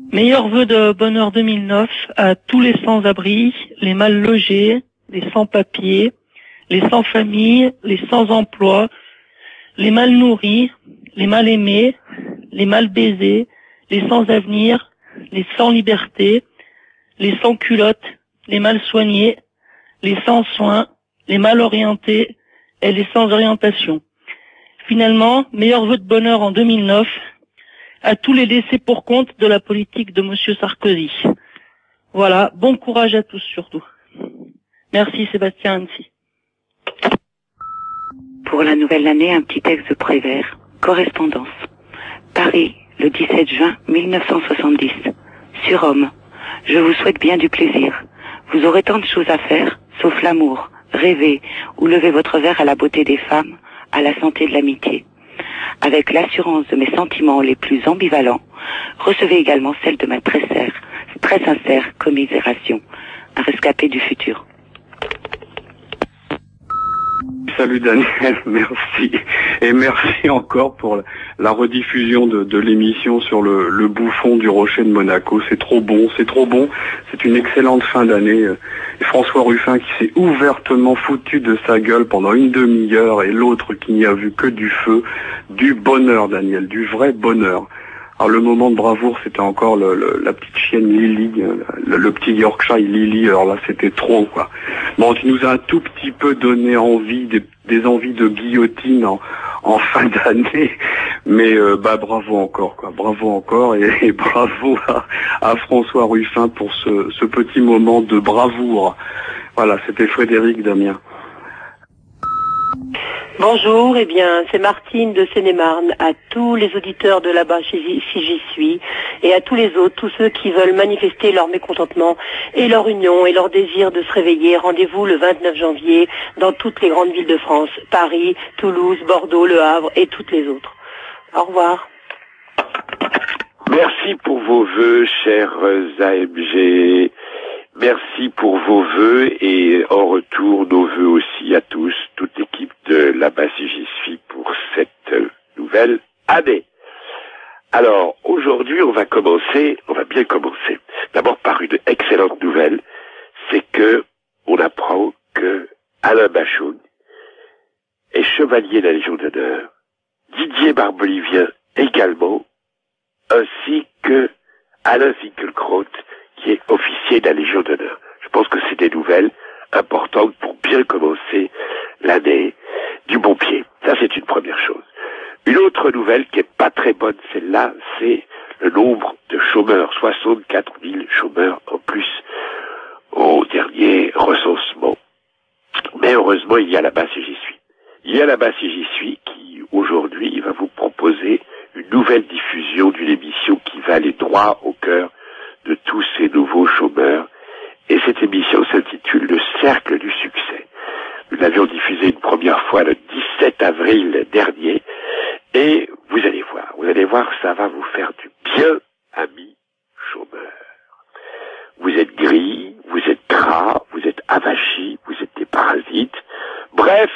Meilleurs vœux de bonheur 2009 à tous les sans-abri, les mal logés, les sans-papiers, les sans-famille, les sans-emploi, les mal nourris, les mal aimés, les mal baisés, les sans-avenir, les sans-liberté, les sans-culottes, les mal soignés, les sans-soins, les mal orientés et les sans-orientation. Finalement, meilleurs vœux de bonheur en 2009 à tous les laissés pour compte de la politique de Monsieur Sarkozy. Voilà, bon courage à tous surtout. Merci Sébastien Annecy. Pour la nouvelle année, un petit texte de Prévert. Correspondance. Paris, le 17 juin 1970. Surhomme. Je vous souhaite bien du plaisir. Vous aurez tant de choses à faire, sauf l'amour, rêver ou lever votre verre à la beauté des femmes, à la santé de l'amitié. Avec l'assurance de mes sentiments les plus ambivalents, recevez également celle de ma très sincère commisération. Un rescapé du futur. Salut Daniel, merci. Et merci encore pour la rediffusion de l'émission sur le bouffon du rocher de Monaco. C'est trop bon, c'est trop bon. C'est une excellente fin d'année. Et François Ruffin qui s'est ouvertement foutu de sa gueule pendant une demi-heure et l'autre qui n'y a vu que du feu, du bonheur Daniel, du vrai bonheur. Alors le moment de bravoure, c'était encore la petite chienne Lily, le petit Yorkshire Lily, alors là c'était trop quoi. Bon, tu nous as un tout petit peu donné envie, des envies de guillotine en fin d'année, mais bravo encore quoi, bravo encore et bravo à François Ruffin pour ce petit moment de bravoure. Voilà, c'était Frédéric Damien. Bonjour, eh bien, c'est Martine de Seine-et-Marne, à tous les auditeurs de là-bas si j'y suis, et à tous les autres, tous ceux qui veulent manifester leur mécontentement et leur union et leur désir de se réveiller. Rendez-vous le 29 janvier dans toutes les grandes villes de France, Paris, Toulouse, Bordeaux, Le Havre et toutes les autres. Au revoir. Merci pour vos vœux, chers AMG. Merci pour vos vœux et en retour nos vœux aussi à tous, toute l'équipe de là-bas si j'y suis pour cette nouvelle année. Alors aujourd'hui on va bien commencer. D'abord par une excellente nouvelle, c'est que on apprend que Alain Bachung est chevalier de la Légion d'honneur, Didier Barbelivien également, ainsi que Alain Finkielkraut qui est officier de la Légion d'honneur. Je pense que c'est des nouvelles importantes pour bien commencer l'année du bon pied. Ça, c'est une première chose. Une autre nouvelle qui est pas très bonne, celle-là, c'est le nombre de chômeurs. 64 000 chômeurs en plus au dernier recensement. Mais heureusement, il y a là-bas si j'y suis. Il y a là-bas si j'y suis qui, aujourd'hui, va vous proposer une nouvelle diffusion d'une émission qui va aller droit au cœur de tous ces nouveaux chômeurs. Et cette émission s'intitule Le Cercle du Succès. Nous l'avions diffusée une première fois le 17 avril dernier. Et vous allez voir, ça va vous faire du bien, amis chômeurs. Vous êtes gris, vous êtes gras, vous êtes avachis, vous êtes des parasites. Bref,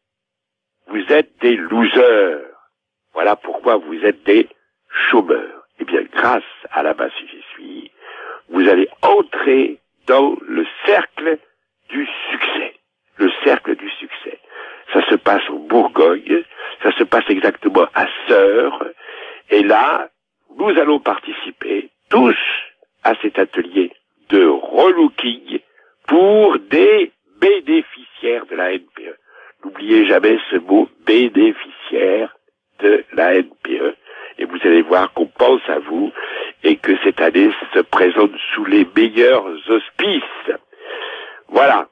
vous êtes des losers. Voilà pourquoi vous êtes des chômeurs. Eh bien, grâce à la base si j'y suis, vous allez entrer dans le cercle du succès. Le cercle du succès. Ça se passe en Bourgogne, ça se passe exactement à Sœurs, et là, nous allons participer tous à cet atelier de relooking pour des bénéficiaires de la NPE. N'oubliez jamais ce mot bénéficiaire de la NPE. Et vous allez voir qu'on pense à vous et que cette année se présente sous les meilleurs auspices. Voilà.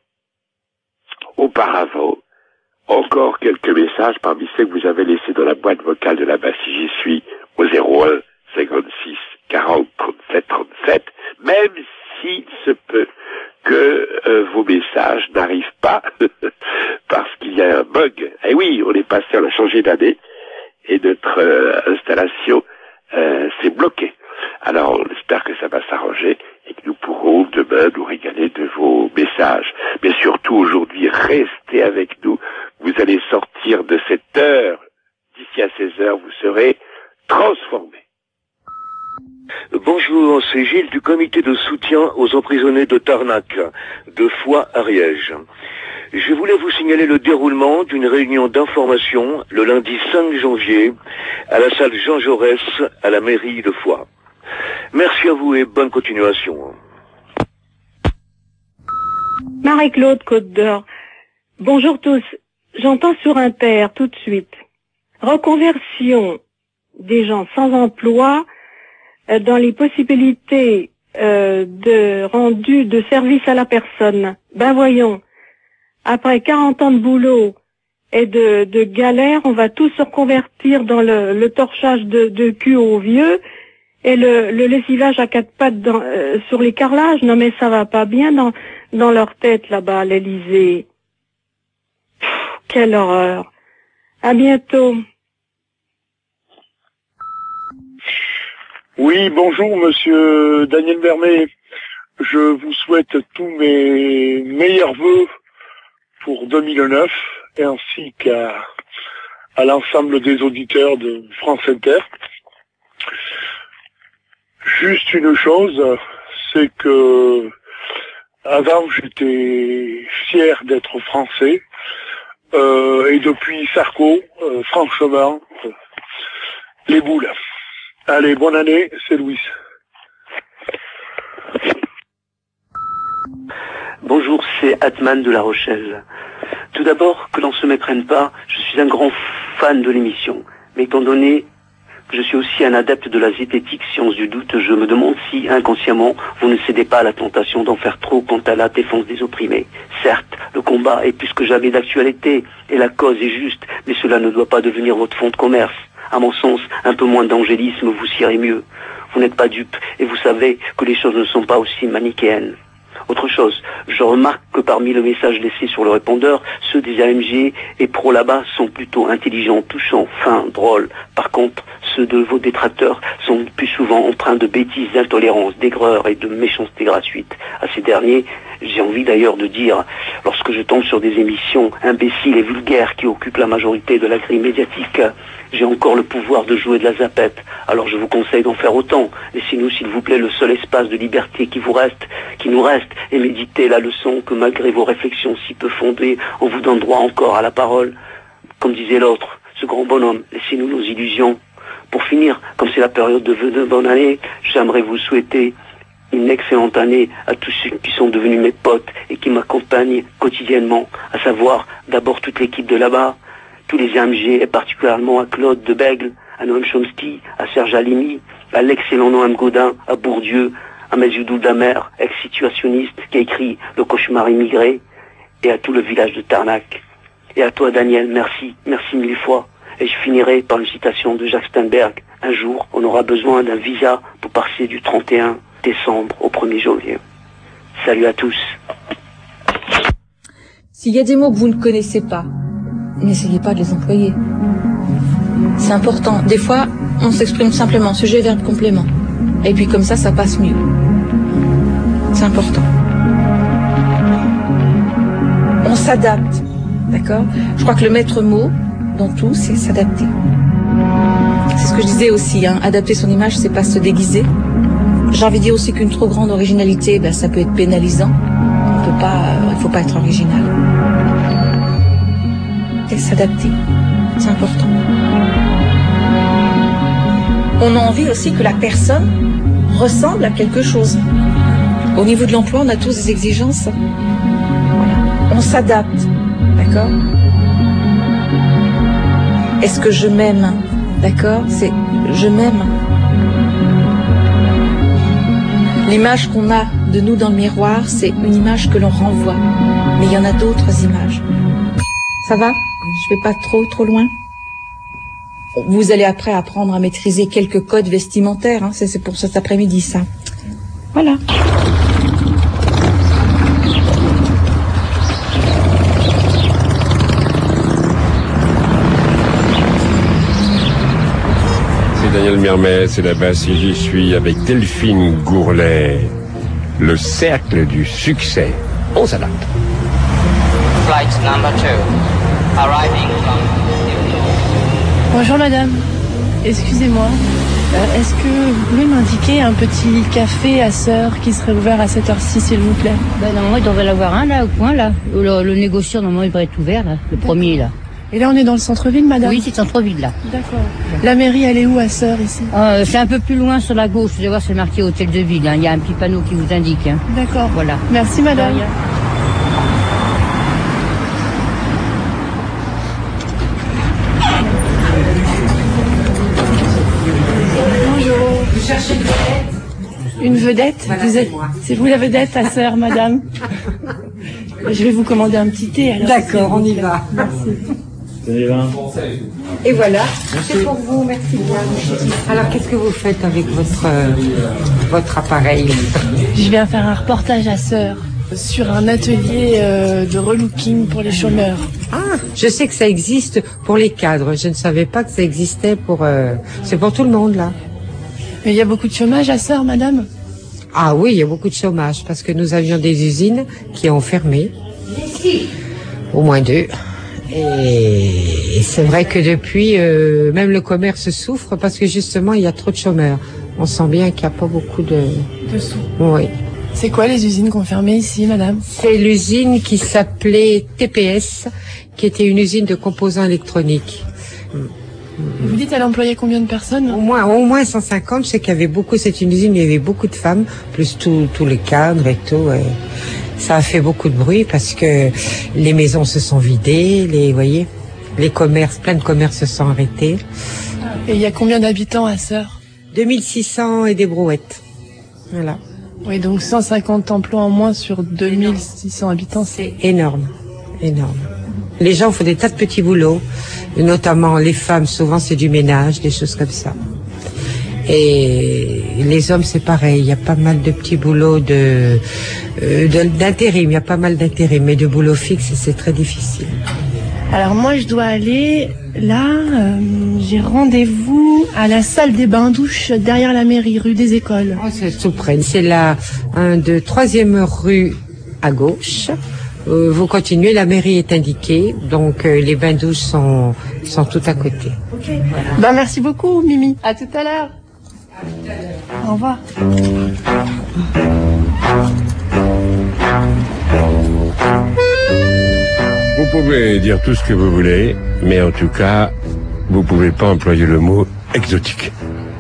Auparavant, encore quelques messages parmi ceux que vous avez laissés dans la boîte vocale de là-bas si j'y suis au 01 56 40 37 37, même s'il se peut que vos messages n'arrivent pas parce qu'il y a un bug. Eh oui, on est passé, on a changé d'année et notre installation s'est bloquée. Alors on espère que ça va s'arranger et que nous pourrons demain nous régaler de vos messages. Mais surtout aujourd'hui, restez avec nous. Vous allez sortir de cette heure. D'ici à 16 heures, vous serez transformés. Bonjour, c'est Gilles du comité de soutien aux emprisonnés de Tarnac, de Foix, Ariège. Je voulais vous signaler le déroulement d'une réunion d'information le lundi 5 janvier à la salle Jean Jaurès à la mairie de Foix. Merci à vous et bonne continuation. Marie-Claude Côte d'Or. Bonjour tous. J'entends sur Inter tout de suite. Reconversion des gens sans emploi dans les possibilités de rendu de service à la personne. Ben voyons, après 40 ans de boulot et de galère, on va tous se reconvertir dans le torchage de cul aux vieux et le lessivage à quatre pattes sur les carrelages. Non mais ça va pas bien dans leur tête là-bas à l'Élysée. Quelle horreur. À bientôt. Oui, bonjour Monsieur Daniel Mermet. Je vous souhaite tous mes meilleurs vœux pour 2009 ainsi qu'à l'ensemble des auditeurs de France Inter. Juste une chose, c'est que avant j'étais fier d'être français et depuis Sarko, franchement, les boules. Allez, bonne année, c'est Louis. Bonjour, c'est Atman de La Rochelle. Tout d'abord, que l'on se méprenne pas, je suis un grand fan de l'émission. Mais étant donné que je suis aussi un adepte de la zététique science du doute, je me demande si, inconsciemment, vous ne cédez pas à la tentation d'en faire trop quant à la défense des opprimés. Certes, le combat est plus que jamais d'actualité, et la cause est juste, mais cela ne doit pas devenir votre fonds de commerce. À mon sens, un peu moins d'angélisme vous sirait mieux. Vous n'êtes pas dupe, et vous savez que les choses ne sont pas aussi manichéennes. Autre chose, je remarque que parmi le message laissé sur le répondeur, ceux des AMG et pro là-bas sont plutôt intelligents, touchants, fins, drôles. Par contre, ceux de vos détracteurs sont plus souvent empreints de bêtises, d'intolérance, d'aigreur et de méchanceté gratuite. À ces derniers, j'ai envie d'ailleurs de dire, lorsque je tombe sur des émissions imbéciles et vulgaires qui occupent la majorité de la grille médiatique, j'ai encore le pouvoir de jouer de la zapette. Alors je vous conseille d'en faire autant. Laissez-nous s'il vous plaît le seul espace de liberté qui nous reste, et méditez la leçon que malgré vos réflexions si peu fondées, on vous donne droit encore à la parole. Comme disait l'autre, ce grand bonhomme, laissez-nous nos illusions. Pour finir, comme c'est la période de vœux de bonne année, j'aimerais vous souhaiter une excellente année à tous ceux qui sont devenus mes potes et qui m'accompagnent quotidiennement, à savoir d'abord toute l'équipe de là-bas, tous les AMG et particulièrement à Claude de Bègle, à Noam Chomsky, à Serge Halimi, à l'excellent Noam Gaudin, à Bourdieu, à Maziudou Damer, ex-situationniste qui a écrit Le cauchemar immigré, et à tout le village de Tarnac. Et à toi Daniel, merci, merci mille fois. Et je finirai par une citation de Jacques Steinberg. Un jour, on aura besoin d'un visa pour passer du 31 décembre au 1er janvier. Salut à tous. S'il y a des mots que vous ne connaissez pas, n'essayez pas de les employer. C'est important. Des fois, on s'exprime simplement, sujet, verbe, complément. Et puis comme ça passe mieux. C'est important. On s'adapte, d'accord ? Je crois que le maître mot dans tout, c'est s'adapter. C'est ce que je disais aussi, hein. Adapter son image, c'est pas se déguiser. J'ai envie de dire aussi qu'une trop grande originalité, ça peut être pénalisant. Il faut pas être original. Et s'adapter, c'est important. On a envie aussi que la personne ressemble à quelque chose. Au niveau de l'emploi, on a tous des exigences. Voilà. On s'adapte, d'accord ? Est-ce que je m'aime ? D'accord ? C'est je m'aime. L'image qu'on a de nous dans le miroir, c'est une image que l'on renvoie. Mais il y en a d'autres images. Ça va ? Je vais pas trop loin ? Vous allez après apprendre à maîtriser quelques codes vestimentaires, hein. C'est pour cet après-midi, ça. Voilà. C'est Daniel Mermet, c'est là-bas si j'y suis avec Delphine Gourlet. Le cercle du succès. On s'adapte. Flight number 2. Arriving from... Bonjour madame, excusez-moi, Est-ce que vous pouvez m'indiquer un petit café à Sœur qui serait ouvert à cette heure-ci, s'il vous plaît? Normalement, il devrait y avoir un là, au coin là. Le négociant, normalement, il devrait être ouvert là, le premier là. Et là, on est dans le centre-ville, madame? Oui, c'est le centre-ville là. D'accord. La mairie, elle est où à Sœur, ici? C'est un peu plus loin sur la gauche, vous allez voir, c'est marqué Hôtel de Ville. Hein. Il y a un petit panneau qui vous indique. Hein. D'accord. Voilà. Merci, madame. Bonjour. Vous cherchez une vedette? Voilà, Vous êtes... C'est vous la vedette à Sœur, madame? Je vais vous commander un petit thé alors. D'accord, on y va. Merci. Et voilà, c'est pour vous, merci bien. Alors, qu'est-ce que vous faites avec votre appareil? Je viens faire un reportage à Sœur sur un atelier de relooking pour les chômeurs. Ah, je sais que ça existe pour les cadres. Je ne savais pas que ça existait pour... C'est pour tout le monde, là. Mais il y a beaucoup de chômage à Sœur, madame? Ah oui, il y a beaucoup de chômage, parce que nous avions des usines qui ont fermé. Au moins 2. Et c'est vrai que depuis, même le commerce souffre, parce que justement, il y a trop de chômeurs. On sent bien qu'il n'y a pas beaucoup de sous. Oui. C'est quoi les usines qu'on fermait ici, madame? C'est l'usine qui s'appelait TPS, qui était une usine de composants électroniques. Vous dites, elle employait combien de personnes? Au moins 150. Je sais qu'il y avait beaucoup, c'est une usine où il y avait beaucoup de femmes, plus tous les cadres et tout. Ça a fait beaucoup de bruit parce que les maisons se sont vidées, vous voyez, les commerces, plein de commerces se sont arrêtés. Et il y a combien d'habitants à Sœur? 2600 et des brouettes. Voilà. Oui, donc 150 emplois en moins sur 2600 habitants, c'est énorme, énorme. Les gens font des tas de petits boulots, notamment les femmes, souvent c'est du ménage, des choses comme ça. Et les hommes, c'est pareil, il y a pas mal de petits boulots d'intérim, il y a pas mal d'intérim, mais de boulot fixe, c'est très difficile. Alors moi, je dois aller là, j'ai rendez-vous à la salle des bains-douches derrière la mairie, rue des Écoles. Oh, c'est tout près, c'est la 3e rue à gauche. Vous continuez, la mairie est indiquée, donc les bains-douches sont tout à côté. Ok. Ben, merci beaucoup, Mimi. À tout à l'heure. Au revoir. Vous pouvez dire tout ce que vous voulez, mais en tout cas, vous pouvez pas employer le mot exotique.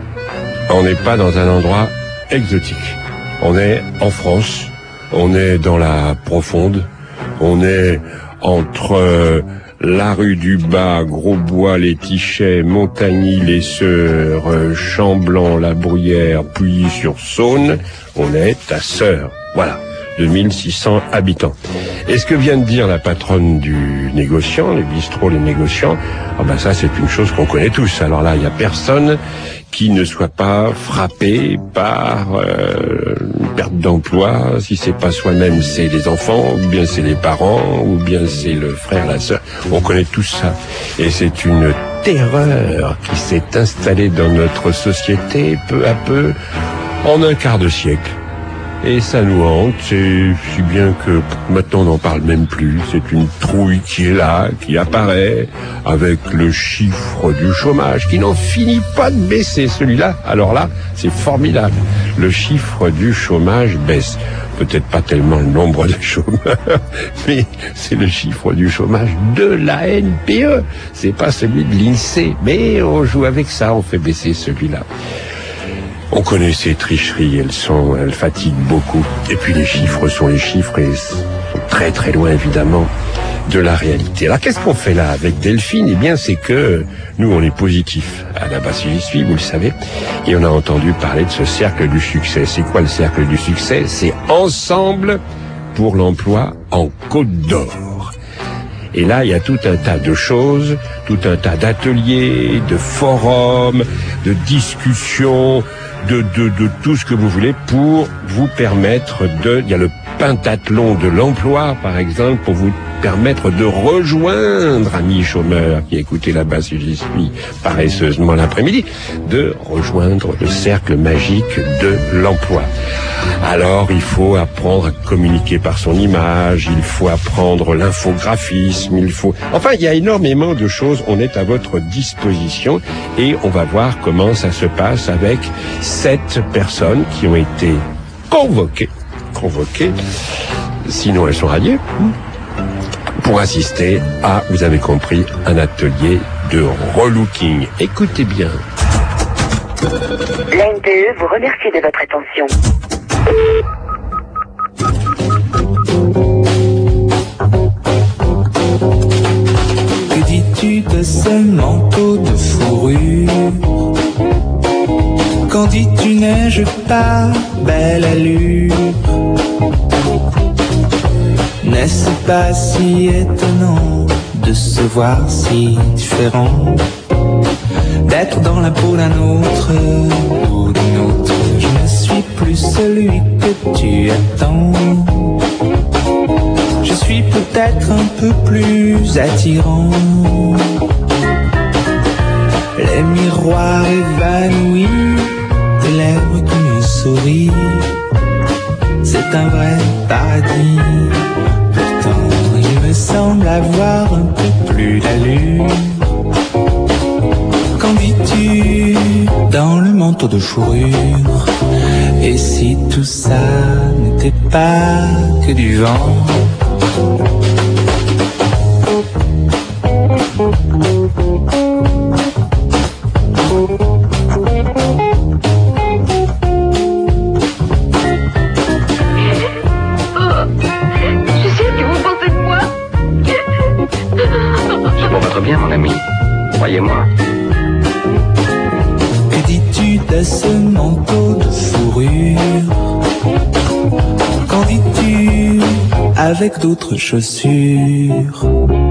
On n'est pas dans un endroit exotique. On est en France, on est dans la profonde, on est entre la rue du Bas, Grosbois, les Tichets, Montagny, les Sœurs, Chamblanc, la Bruyère, Pouilly-sur-Saône. On est à Sœur. Voilà. 2600 habitants. Et ce que vient de dire la patronne du négociant, les bistrots, les négociants, ça c'est une chose qu'on connaît tous. Alors là, il n'y a personne qui ne soit pas frappé par une perte d'emploi. Si c'est pas soi-même, c'est les enfants, ou bien c'est les parents, ou bien c'est le frère, la sœur. On connaît tout ça. Et c'est une terreur qui s'est installée dans notre société peu à peu en un quart de siècle. Et ça nous hante, c'est si bien que maintenant on n'en parle même plus. C'est une trouille qui est là, qui apparaît, avec le chiffre du chômage, qui n'en finit pas de baisser. Celui-là, alors là, c'est formidable. Le chiffre du chômage baisse. Peut-être pas tellement le nombre de chômeurs, mais c'est le chiffre du chômage de la NPE. C'est pas celui de l'INSEE, mais on joue avec ça, on fait baisser celui-là. On connaît ces tricheries, elles fatiguent beaucoup. Et puis les chiffres sont les chiffres et sont très très loin évidemment de la réalité. Alors qu'est-ce qu'on fait là avec Delphine? Eh bien c'est que nous on est positifs à la base j'y suis, vous le savez, et on a entendu parler de ce cercle du succès. C'est quoi le cercle du succès? C'est Ensemble pour l'emploi en Côte d'Or. Et là, il y a tout un tas de choses, tout un tas d'ateliers, de forums, de discussions, de tout ce que vous voulez pour vous permettre il y a le pentathlon de l'emploi, par exemple, pour vous permettre de rejoindre, amis chômeurs qui écoutez là-bas si j'y suis paresseusement l'après-midi, de rejoindre le cercle magique de l'emploi. Alors il faut apprendre à communiquer par son image, il faut apprendre l'infographisme, Enfin, il y a énormément de choses, on est à votre disposition et on va voir comment ça se passe avec 7 personnes qui ont été convoquées, sinon elles sont radiées, pour assister à, vous avez compris, un atelier de relooking. Écoutez bien. La NPE vous remercie de votre attention. Que dis-tu de ce manteau de fourrure? Quand dis-tu n'ai-je pas belle allure? N'est-ce pas si étonnant de se voir si différent, d'être dans la peau d'un autre ou d'une autre? Je ne suis plus celui que tu attends. Je suis peut-être un peu plus attirant. Les miroirs évanouis, tes lèvres qui me sourient, c'est un vrai paradis. Pourtant, il me semble avoir un peu plus d'allure. Qu'en dis-tu dans le manteau de fourrure? Et si tout ça n'était pas que du vent? Je sais ce que vous pensez de moi. C'est pour votre bien, mon ami. Croyez-moi. Que dis-tu de ce manteau de fourrure? Qu'en dis-tu avec d'autres chaussures?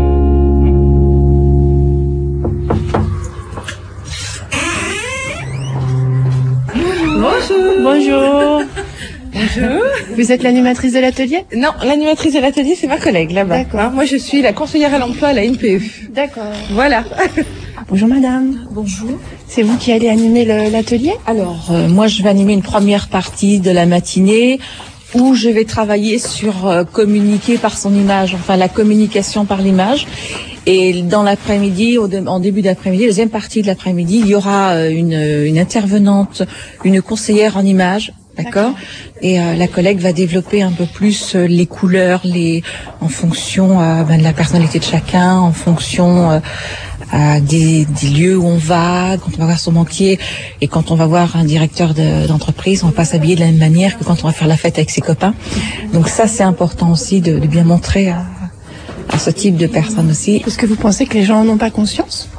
Bonjour. Bonjour. Bonjour. Vous êtes l'animatrice de l'atelier? Non, l'animatrice de l'atelier, c'est ma collègue là-bas. D'accord. Moi, je suis la conseillère à l'emploi à la NPE. D'accord. Voilà. Bonjour madame. Bonjour. C'est vous qui allez animer l'atelier? Alors, moi je vais animer une première partie de la matinée où je vais travailler sur communiquer par son image, enfin la communication par l'image. Et dans l'après-midi, en début d'après-midi, deuxième partie de l'après-midi, il y aura une intervenante, une conseillère en image. D'accord. Et la collègue va développer un peu plus les couleurs, en fonction de la personnalité de chacun, en fonction des lieux où on va, quand on va voir son banquier et quand on va voir un directeur d'entreprise, on va pas s'habiller de la même manière que quand on va faire la fête avec ses copains. Donc ça, c'est important aussi de bien montrer à ce type de personnes aussi. Est-ce que vous pensez que les gens n'en ont pas conscience?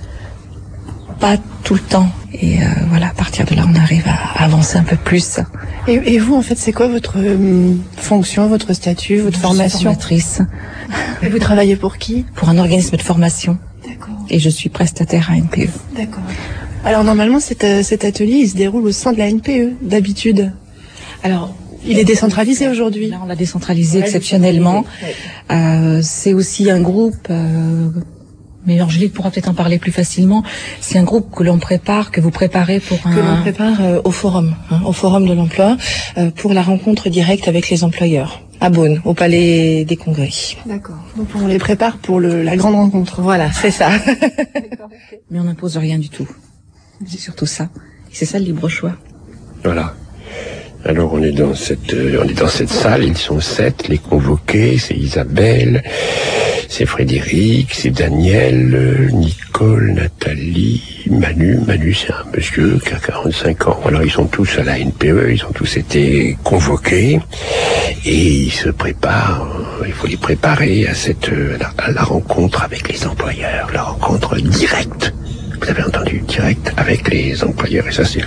Pas tout le temps. Et voilà, à partir de là, on arrive à avancer un peu plus. Et vous, en fait, c'est quoi votre fonction, votre statut, votre formation? Formatrice. Et vous travaillez pour qui? Pour un organisme de formation. D'accord. Et je suis prestataire à NPE. D'accord. Alors normalement, cet atelier, il se déroule au sein de la NPE, d'habitude. Alors, il est décentralisé aujourd'hui. Là, on l'a décentralisé exceptionnellement. C'est aussi un groupe... mais Angélique pourra peut-être en parler plus facilement. C'est un groupe que l'on prépare, que vous préparez pour Que l'on prépare au forum de l'emploi, pour la rencontre directe avec les employeurs, à Beaune, au Palais des Congrès. D'accord. Donc on les prépare pour la grande rencontre. Voilà, c'est ça. Mais on n'impose rien du tout. C'est surtout ça. Et c'est ça le libre choix. Voilà. Alors on est dans cette salle, ils sont 7, les convoqués, c'est Isabelle, c'est Frédéric, c'est Daniel, Nicole, Nathalie, Manu, c'est un monsieur qui a 45 ans. Alors ils sont tous à la NPE, ils ont tous été convoqués et ils se préparent, il faut les préparer à la rencontre avec les employeurs, la rencontre directe. Vous avez entendu, directe avec les employeurs et ça c'est...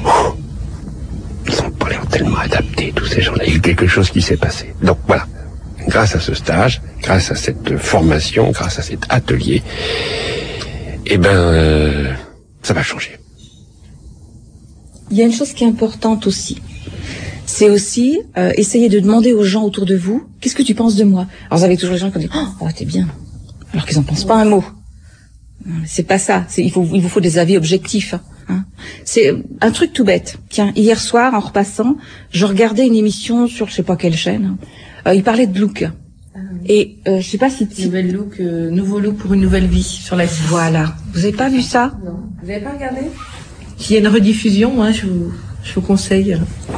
Ils ont pas l'air tellement adaptés, tous ces gens-là. Il y a quelque chose qui s'est passé. Donc voilà, grâce à ce stage, grâce à cette formation, grâce à cet atelier, ça va changer. Il y a une chose qui est importante aussi. C'est aussi essayer de demander aux gens autour de vous, qu'est-ce que tu penses de moi? Alors vous avez toujours les gens qui disent, oh t'es bien, alors qu'ils n'en pensent pas un mot. C'est pas ça. Il vous faut des avis objectifs. Hein. C'est un truc tout bête. Tiens, hier soir, en repassant, je regardais une émission sur je sais pas quelle chaîne. Il parlait de look. Et je sais pas si... Nouveau look pour une nouvelle vie sur la 6. Voilà. Vous avez pas vu ça? Non. Vous avez pas regardé? S'il y a une rediffusion, hein, je vous conseille.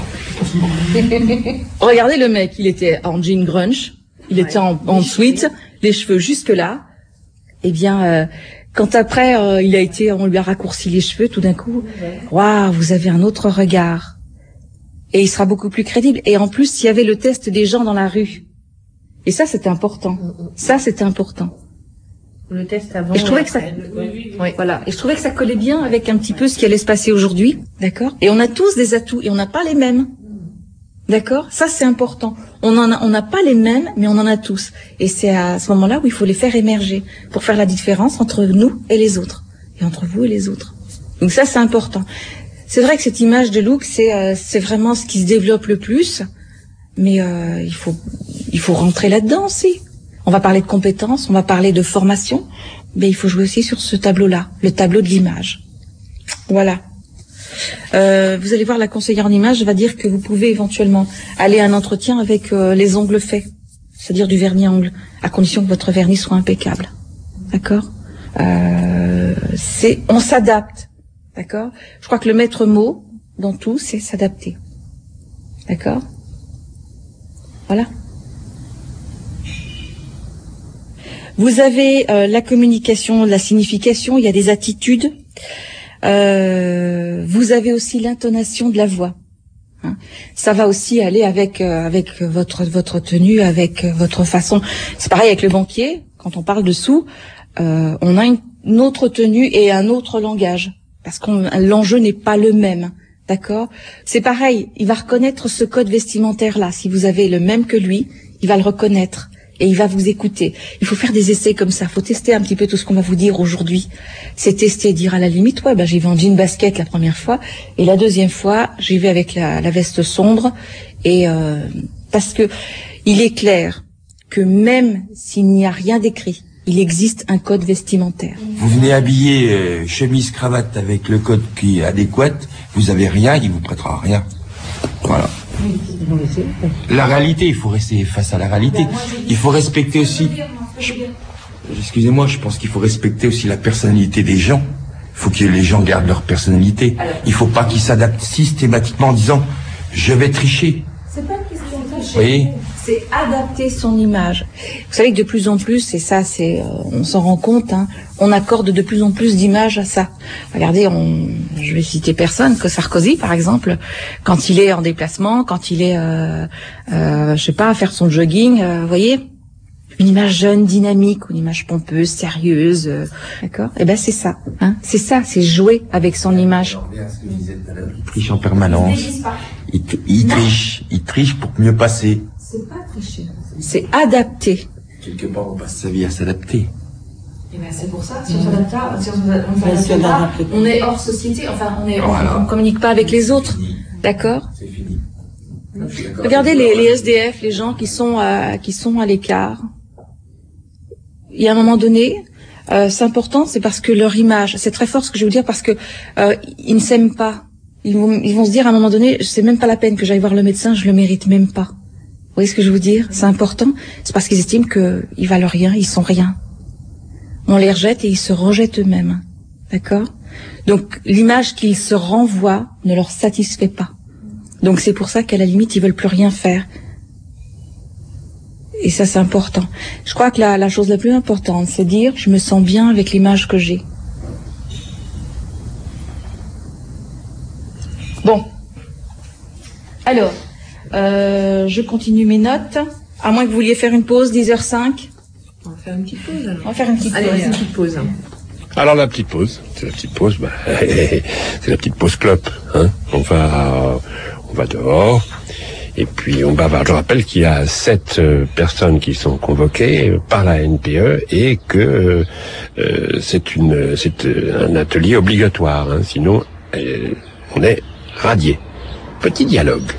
Regardez le mec, il était en jean grunge, il était en sweat, les cheveux jusque là. Eh bien, quand après on lui a raccourci les cheveux, tout d'un coup, waouh, vous avez un autre regard. Et il sera beaucoup plus crédible. Et en plus, il y avait le test des gens dans la rue. Et ça, c'était important. Ça, c'était important. Le test avant. Et je trouvais que ça, voilà. Et je trouvais que ça collait bien avec un petit peu ce qui allait se passer aujourd'hui, d'accord. Et on a tous des atouts et on n'a pas les mêmes, d'accord. Ça c'est important. On n'a pas les mêmes, mais on en a tous. Et c'est à ce moment-là où il faut les faire émerger pour faire la différence entre nous et les autres, et entre vous et les autres. Donc ça c'est important. C'est vrai que cette image de look, c'est vraiment ce qui se développe le plus, mais il faut rentrer là-dedans aussi. On va parler de compétences, on va parler de formation, mais il faut jouer aussi sur ce tableau-là, le tableau de l'image. Voilà. Vous allez voir, la conseillère en image va dire que vous pouvez éventuellement aller à un entretien avec les ongles faits, c'est-à-dire du vernis à ongles, à condition que votre vernis soit impeccable. D'accord. On s'adapte. D'accord. Je crois que le maître mot dans tout, c'est s'adapter. D'accord. Voilà. Vous avez la communication, la signification, il y a des attitudes. Vous avez aussi l'intonation de la voix. Hein. Ça va aussi aller avec votre tenue, avec votre façon. C'est pareil avec le banquier. Quand on parle de sous, on a une autre tenue et un autre langage parce que l'enjeu n'est pas le même. D'accord. C'est pareil. Il va reconnaître ce code vestimentaire là. Si vous avez le même que lui, il va le reconnaître. Et il va vous écouter. Il faut faire des essais comme ça. Il faut tester un petit peu tout ce qu'on va vous dire aujourd'hui. C'est tester, dire à la limite, j'y vais en jean basket la première fois. Et la deuxième fois, j'y vais avec la veste sombre. Et parce que il est clair que même s'il n'y a rien d'écrit, il existe un code vestimentaire. Vous venez habiller chemise, cravate avec le code qui est adéquat. Vous avez rien, il vous prêtera rien. Voilà. La réalité, il faut rester face à la réalité. Il faut respecter aussi... Excusez-moi, je pense qu'il faut respecter aussi la personnalité des gens. Il faut que les gens gardent leur personnalité. Il ne faut pas qu'ils s'adaptent systématiquement en disant « je vais tricher ». C'est pas une question de tricher. Oui. C'est adapter son image. Vous savez que de plus en plus, et ça, on s'en rend compte, hein, on accorde de plus en plus d'images à ça. Regardez, je vais citer personne, que Sarkozy, par exemple, quand il est en déplacement, quand il est, je sais pas, à faire son jogging, vous voyez, une image jeune, dynamique, une image pompeuse, sérieuse, d'accord. Et ben c'est ça, hein, c'est ça, c'est jouer avec son image. Il triche en permanence. Il triche pour mieux passer. C'est pas tricher, c'est adapter. Quelque part, on passe sa vie à s'adapter. Et ben c'est pour ça, si on s'adapte pas, on est hors société, enfin on communique pas avec les autres, d'accord. C'est fini. Regardez les SDF, les gens qui sont à l'écart. Il y a un moment donné, c'est important, c'est parce que leur image, c'est très fort ce que je veux dire, parce que ils ne s'aiment pas. Ils vont se dire à un moment donné, c'est même pas la peine que j'aille voir le médecin, je le mérite même pas. Vous voyez ce que je veux dire? C'est important. C'est parce qu'ils estiment qu'ils valent rien, ils sont rien. On les rejette et ils se rejettent eux-mêmes. D'accord? Donc, l'image qu'ils se renvoient ne leur satisfait pas. Donc, c'est pour ça qu'à la limite, ils veulent plus rien faire. Et ça, c'est important. Je crois que la chose la plus importante, c'est dire, je me sens bien avec l'image que j'ai. Bon. Alors, je continue mes notes. À moins que vous vouliez faire une pause, 10h05. On va faire une petite pause. On va faire une petite pause. Allez, une petite pause. Alors la petite pause, c'est la petite pause, c'est la petite pause clope. Hein. On va dehors et puis on bavard. Je rappelle qu'il y a 7 personnes qui sont convoquées par la NPE et que c'est un atelier obligatoire. Hein. Sinon, on est radié. Petit dialogue.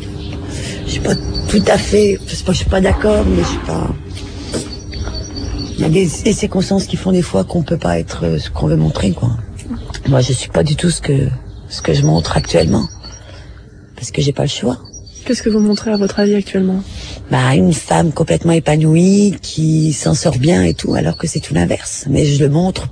Je suis pas tout à fait, je suis pas d'accord, mais je suis pas. Il y a des circonstances qui font des fois qu'on peut pas être ce qu'on veut montrer, quoi. Moi, je suis pas du tout ce que je montre actuellement. Parce que j'ai pas le choix. Qu'est-ce que vous montrez à votre avis actuellement? Une femme complètement épanouie, qui s'en sort bien et tout, alors que c'est tout l'inverse. Mais je le montre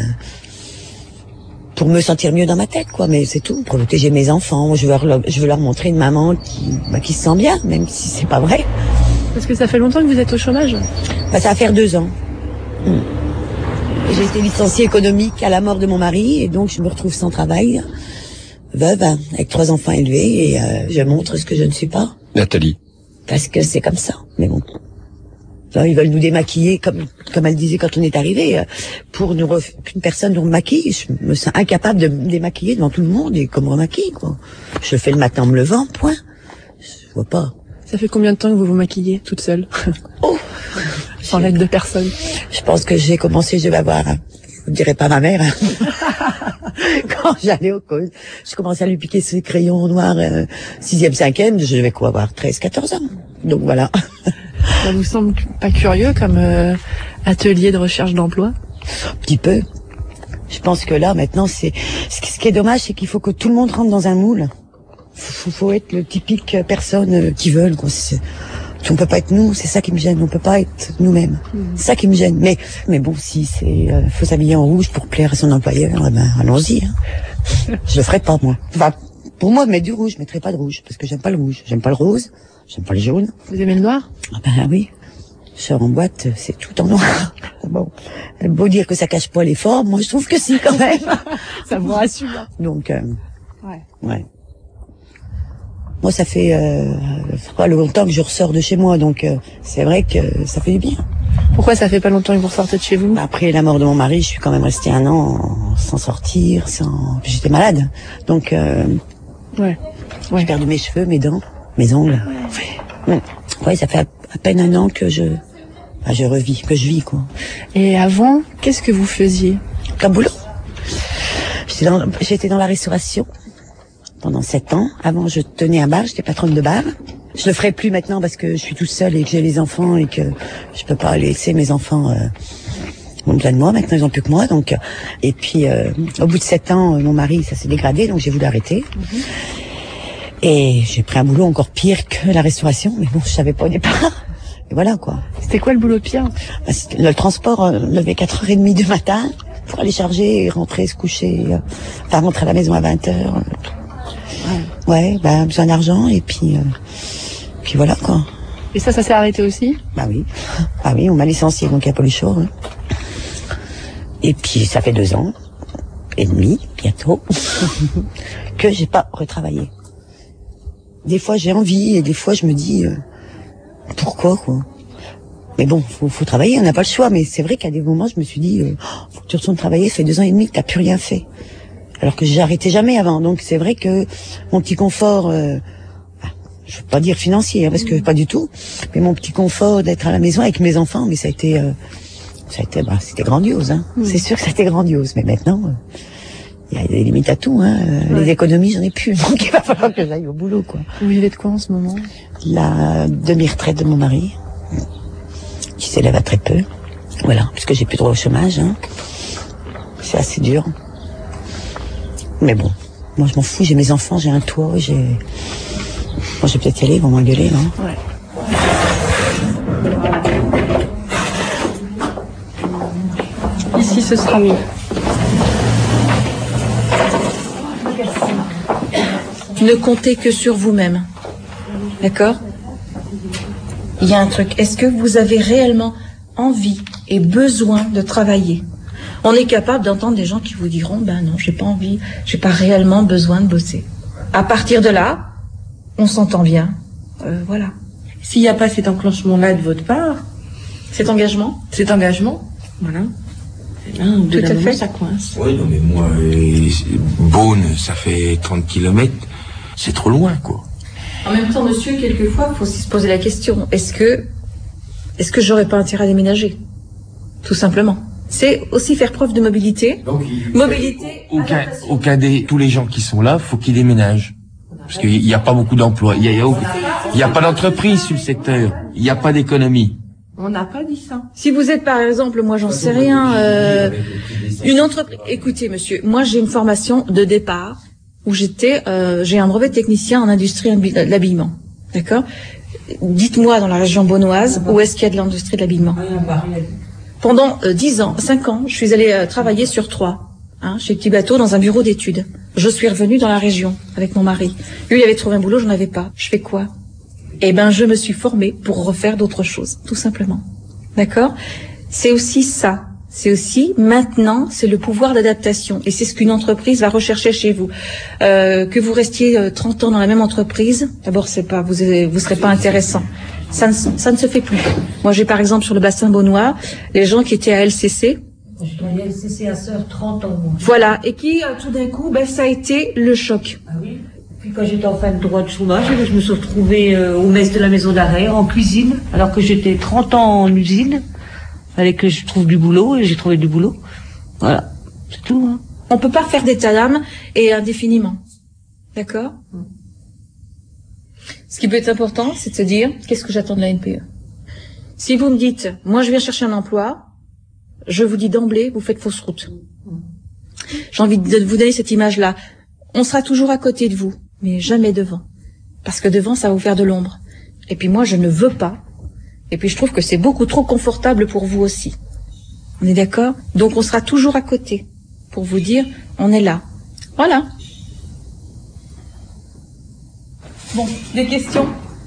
pour me sentir mieux dans ma tête, quoi. Mais c'est tout, pour protéger mes enfants. Je veux leur montrer une maman qui se sent bien, même si c'est pas vrai. Parce que ça fait longtemps que vous êtes au chômage? Ça va faire 2 ans. J'ai été licenciée économique à la mort de mon mari, et donc je me retrouve sans travail, veuve, avec 3 enfants élevés, et je montre ce que je ne suis pas. Nathalie. Parce que c'est comme ça. Mais bon. Là, ils veulent nous démaquiller, comme elle disait quand on est arrivé, pour qu'une personne nous maquille. Je me sens incapable de me démaquiller devant tout le monde et qu'on me remaquille, quoi. Je le fais le matin en me levant, point. Je vois pas. Ça fait combien de temps que vous vous maquillez toute seule? Sans l'aide de personne. Je pense que j'ai commencé, je vais avoir, je ne dirais pas ma mère, quand j'allais au collège, je commençais à lui piquer ses crayons noirs, 6e, 5e, je devais quoi avoir 13, 14 ans. Donc voilà. Ça vous semble pas curieux comme atelier de recherche d'emploi? Un petit peu. Je pense que là, maintenant, ce qui est dommage, c'est qu'il faut que tout le monde rentre dans un moule. Faut être le typique personne qui veulent, quoi. On peut pas être nous, c'est ça qui me gêne. On peut pas être nous-mêmes. C'est ça qui me gêne. Mais bon, si c'est faut s'habiller en rouge pour plaire à son employeur, allons-y. Hein. Je le ferai pas, moi. Enfin, pour moi, mettre du rouge, je mettrai pas de rouge parce que j'aime pas le rouge, j'aime pas le rose, j'aime pas le jaune. Vous aimez le noir? Oui. Je sors en boîte, c'est tout en noir. Bon, beau dire que ça cache pas les formes, moi je trouve que si quand même. Ça vous rassure. Donc, ouais. Moi, ça fait pas longtemps que je ressors de chez moi, donc c'est vrai que ça fait du bien. Pourquoi ça fait pas longtemps que vous ressortez de chez vous? Après la mort de mon mari, je suis quand même restée 1 an sans sortir, j'étais malade, donc j'ai perdu mes cheveux, mes dents, mes ongles. Ouais, ça fait à peine 1 an que je revis, que je vis, quoi. Et avant, qu'est-ce que vous faisiez comme boulot? J'étais dans la restauration pendant 7 ans. Avant, je tenais un bar, j'étais patronne de bar. Je le ferai plus maintenant parce que je suis toute seule et que j'ai les enfants et que je peux pas laisser mes enfants au-delà de moi. Maintenant, ils ont plus que moi, donc. Et puis, au bout de 7 ans, mon mari, ça s'est dégradé, donc j'ai voulu arrêter. Et j'ai pris un boulot encore pire que la restauration, mais bon, je savais pas au départ. Et voilà, quoi. C'était quoi le boulot pire? C'était le transport, lever 4h30 du matin pour aller charger et rentrer, se coucher, rentrer à la maison à 20h. Ouais, besoin d'argent et puis voilà, quoi. Et ça s'est arrêté aussi? Oui. Ah oui, on m'a licencié, donc il n'y a pas le choix. Hein. Et puis ça fait 2 ans et demi, bientôt, que j'ai pas retravaillé. Des fois j'ai envie et des fois je me dis pourquoi, quoi. Mais bon, faut travailler, on n'a pas le choix. Mais c'est vrai qu'à des moments je me suis dit faut que tu retournes travailler, ça fait 2 ans et demi que t'as plus rien fait. Alors que j'ai arrêté jamais avant. Donc c'est vrai que mon petit confort, je veux pas dire financier, hein, parce que pas du tout, mais mon petit confort d'être à la maison avec mes enfants, mais ça a été c'était grandiose. Hein. C'est sûr que ça a été grandiose. Mais maintenant, il y a des limites à tout. Hein. Les économies, j'en ai plus. Donc il va falloir que j'aille au boulot, quoi. Vous vivez de quoi en ce moment? La demi-retraite de mon mari, qui s'élève à très peu. Voilà, puisque j'ai plus droit au chômage. Hein. C'est assez dur. Mais bon, moi je m'en fous, j'ai mes enfants, j'ai un toit, Moi je vais peut-être y aller, ils vont m'engueuler, non? Ici ce sera mieux. Ne comptez que sur vous-même. D'accord? Il y a un truc. Est-ce que vous avez réellement envie et besoin de travailler? On est capable d'entendre des gens qui vous diront non, j'ai pas envie, j'ai pas réellement besoin de bosser. À partir de là, on s'entend bien. Voilà. S'il n'y a pas cet enclenchement-là de votre part, cet engagement, voilà. Là, tout à fait, ça coince. Oui, non, mais moi, Beaune, ça fait 30 km, c'est trop loin, quoi. En même temps, monsieur, quelquefois, il faut aussi se poser la question, est-ce que j'aurais pas intérêt à déménager? Tout simplement. C'est aussi faire preuve de mobilité. Donc, mobilité. Aucun tous les gens qui sont là, faut qu'ils déménagent. Parce qu'il n'y a pas beaucoup d'emplois. Il y a pas d'entreprise sur le secteur. Il n'y a pas d'économie. On n'a pas dit ça. Si vous êtes par exemple, moi j'en sais rien, une entreprise. Écoutez monsieur, moi j'ai une formation de départ où j'ai un brevet de technicien en industrie de l'habillement. D'accord? Dites-moi dans la région beaunoise où est-ce qu'il y a de l'industrie de l'habillement. Pendant 5 ans, je suis allée travailler sur 3, chez Petit Bateau dans un bureau d'études. Je suis revenue dans la région avec mon mari. Lui, il avait trouvé un boulot, j'en avais pas. Je fais quoi? Eh ben, je me suis formée pour refaire d'autres choses, tout simplement. D'accord? C'est aussi ça. C'est aussi, maintenant, c'est le pouvoir d'adaptation. Et c'est ce qu'une entreprise va rechercher chez vous. Que vous restiez 30 ans dans la même entreprise, d'abord, vous serez pas intéressant. Ça ne se fait plus. Moi, j'ai par exemple sur le bassin beaunois, les gens qui étaient à LCC. Je travaillais à LCC à Sœur 30 ans, moi. Voilà. Et qui, tout d'un coup, ça a été le choc. Ah oui? Puis quand j'étais en fin de droit de chômage, je me suis retrouvée au mess de la maison d'arrêt, en cuisine, alors que j'étais 30 ans en usine. Fallait que je trouve du boulot, et j'ai trouvé du boulot. Voilà. C'est tout, hein. On peut pas faire d'état d'âme et indéfiniment. D'accord? Ce qui peut être important, c'est de se dire, qu'est-ce que j'attends de la NPE? Si vous me dites, moi je viens chercher un emploi, je vous dis d'emblée, vous faites fausse route. J'ai envie de vous donner cette image-là. On sera toujours à côté de vous, mais jamais devant. Parce que devant, ça va vous faire de l'ombre. Et puis moi, je ne veux pas. Et puis je trouve que c'est beaucoup trop confortable pour vous aussi. On est d'accord? Donc on sera toujours à côté, pour vous dire, on est là. Voilà. Bon, des questions?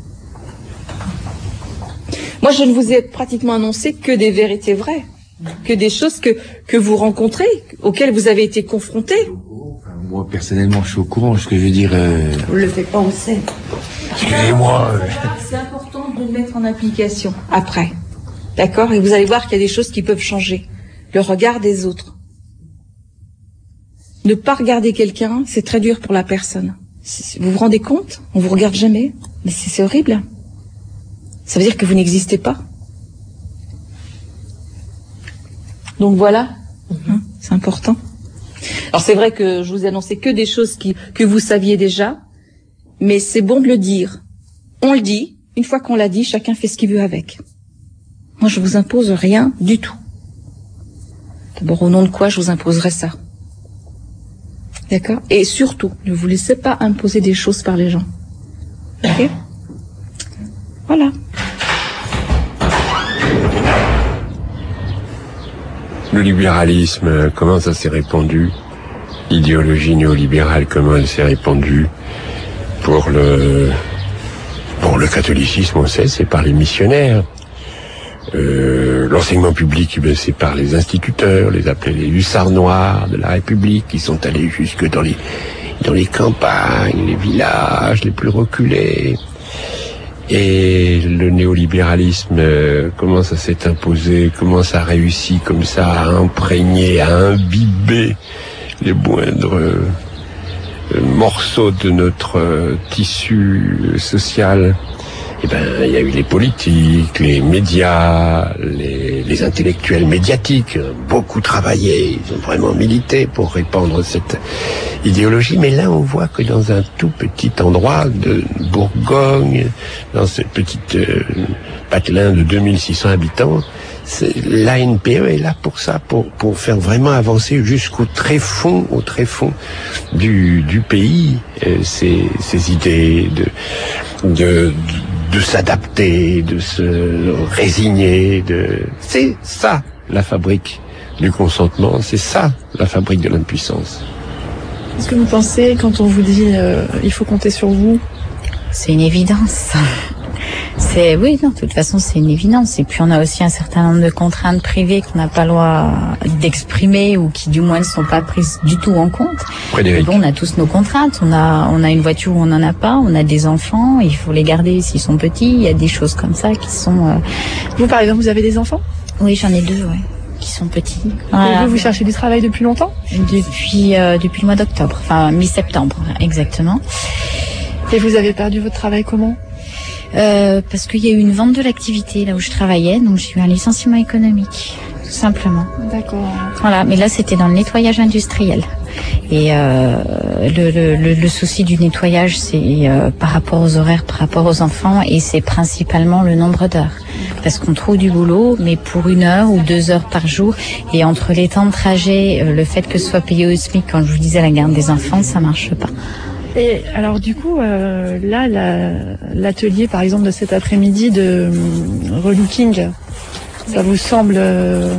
Moi, je ne vous ai pratiquement annoncé que des vérités vraies, que des choses que vous rencontrez, auxquelles vous avez été confrontés. Moi, personnellement, je suis au courant, ce que je veux dire... Vous le faites pas, on le sait. Excusez-moi. C'est important de le mettre en application, après. D'accord? Et vous allez voir qu'il y a des choses qui peuvent changer. Le regard des autres. Ne pas regarder quelqu'un, c'est très dur pour la personne. Vous vous rendez compte? On vous regarde jamais. Mais c'est horrible. Ça veut dire que vous n'existez pas. Donc voilà. C'est important. Alors c'est vrai que je vous ai annoncé que des choses que vous saviez déjà, mais c'est bon de le dire. On le dit. Une fois qu'on l'a dit, chacun fait ce qu'il veut avec. Moi, je vous impose rien du tout. D'abord, au nom de quoi je vous imposerais ça? D'accord? Et surtout, ne vous laissez pas imposer des choses par les gens. Ok? Voilà. Le libéralisme, comment ça s'est répandu? L'idéologie néolibérale, comment elle s'est répandue? Pour le catholicisme, on sait, c'est par les missionnaires. L'enseignement public, c'est par les instituteurs, les appelés les hussards noirs de la République, qui sont allés jusque dans les campagnes, les villages les plus reculés. Et le néolibéralisme, comment ça s'est imposé, comment ça a réussi comme ça à imprégner, à imbiber les moindres morceaux de notre tissu social. Eh ben, il y a eu les politiques, les médias, les intellectuels médiatiques, beaucoup travaillé, ils ont vraiment milité pour répandre cette idéologie. Mais là, on voit que dans un tout petit endroit de Bourgogne, dans cette petite patelin de 2600 habitants, l'ANPE est là pour ça, pour faire vraiment avancer jusqu'au très fond du pays, ces idées de s'adapter, de se résigner, c'est ça la fabrique du consentement, c'est ça la fabrique de l'impuissance. Qu'est-ce que vous pensez quand on vous dit il faut compter sur vous? C'est une évidence. Oui, non, de toute façon, c'est une évidence. Et puis, on a aussi un certain nombre de contraintes privées qu'on n'a pas le droit d'exprimer ou qui, du moins, ne sont pas prises du tout en compte. Frédéric. Bon, on a tous nos contraintes. On a une voiture où on n'en a pas. On a des enfants. Il faut les garder s'ils sont petits. Il y a des choses comme ça qui sont... Vous, par exemple, vous avez des enfants? Oui, j'en ai 2, ouais, qui sont petits. Voilà. Et vous cherchez du travail depuis longtemps? Depuis le mois d'octobre. Enfin, mi-septembre, exactement. Et vous avez perdu votre travail comment? Parce qu'il y a eu une vente de l'activité là où je travaillais, donc j'ai eu un licenciement économique, tout tout simplement. D'accord. Voilà, mais là c'était dans le nettoyage industriel. Et le souci du nettoyage, c'est par rapport aux horaires, par rapport aux enfants, et c'est principalement le nombre d'heures. Parce qu'on trouve du boulot, mais pour 1 heure ou 2 heures par jour, et entre les temps de trajet, le fait que ce soit payé au SMIC, quand je vous disais la garde des enfants, ça marche pas. Et alors du coup, là, l'atelier par exemple de cet après-midi de relooking, ça vous semble intéressant ?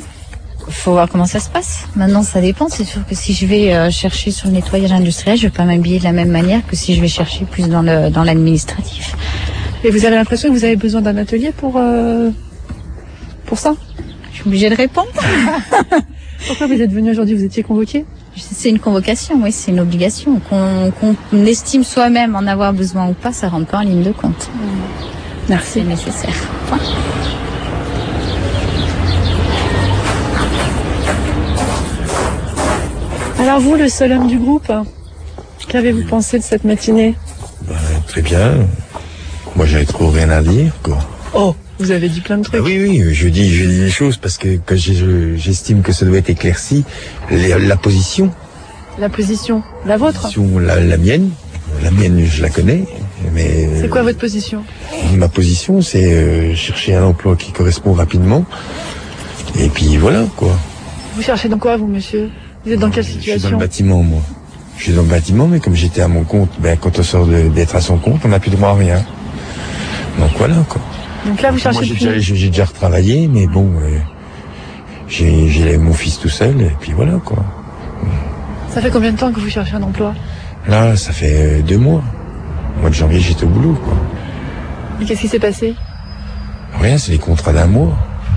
Faut voir comment ça se passe. Maintenant, ça dépend. C'est sûr que si je vais chercher sur le nettoyage industriel, je vais pas m'habiller de la même manière que si je vais chercher plus dans l'administratif. Et vous avez l'impression que vous avez besoin d'un atelier pour ça ? Je suis obligée de répondre. Pourquoi vous êtes venu aujourd'hui ? Vous étiez convoqué ? C'est une convocation, oui, c'est une obligation. Qu'on estime soi-même en avoir besoin ou pas, ça rentre pas en ligne de compte. Merci. C'est nécessaire. Point. Alors vous, le seul homme du groupe, qu'avez-vous pensé de cette matinée ? Très bien. Moi, j'avais trop rien à dire, quoi. Oh, vous avez dit plein de trucs. Oui, je dis les choses parce que j'estime que ça doit être éclairci. La position. La position, la vôtre ? La mienne. La mienne, je la connais. Mais c'est quoi votre position ? Ma position, c'est chercher un emploi qui correspond rapidement. Et puis voilà, quoi. Vous cherchez dans quoi, vous, monsieur ? Vous êtes dans quelle situation ? Je suis dans le bâtiment, moi. Je suis dans le bâtiment, mais comme j'étais à mon compte, quand on sort d'être à son compte, on n'a plus droit à rien. Donc voilà, quoi. Donc là, vous cherchez... Moi, j'ai déjà retravaillé, mais bon, j'ai mon fils tout seul, et puis voilà, quoi. Ça fait combien de temps que vous cherchez un emploi ? Là, ça fait 2 mois. Au mois de janvier, j'étais au boulot, quoi. Et qu'est-ce qui s'est passé ? Rien, c'est les contrats d'1 mois.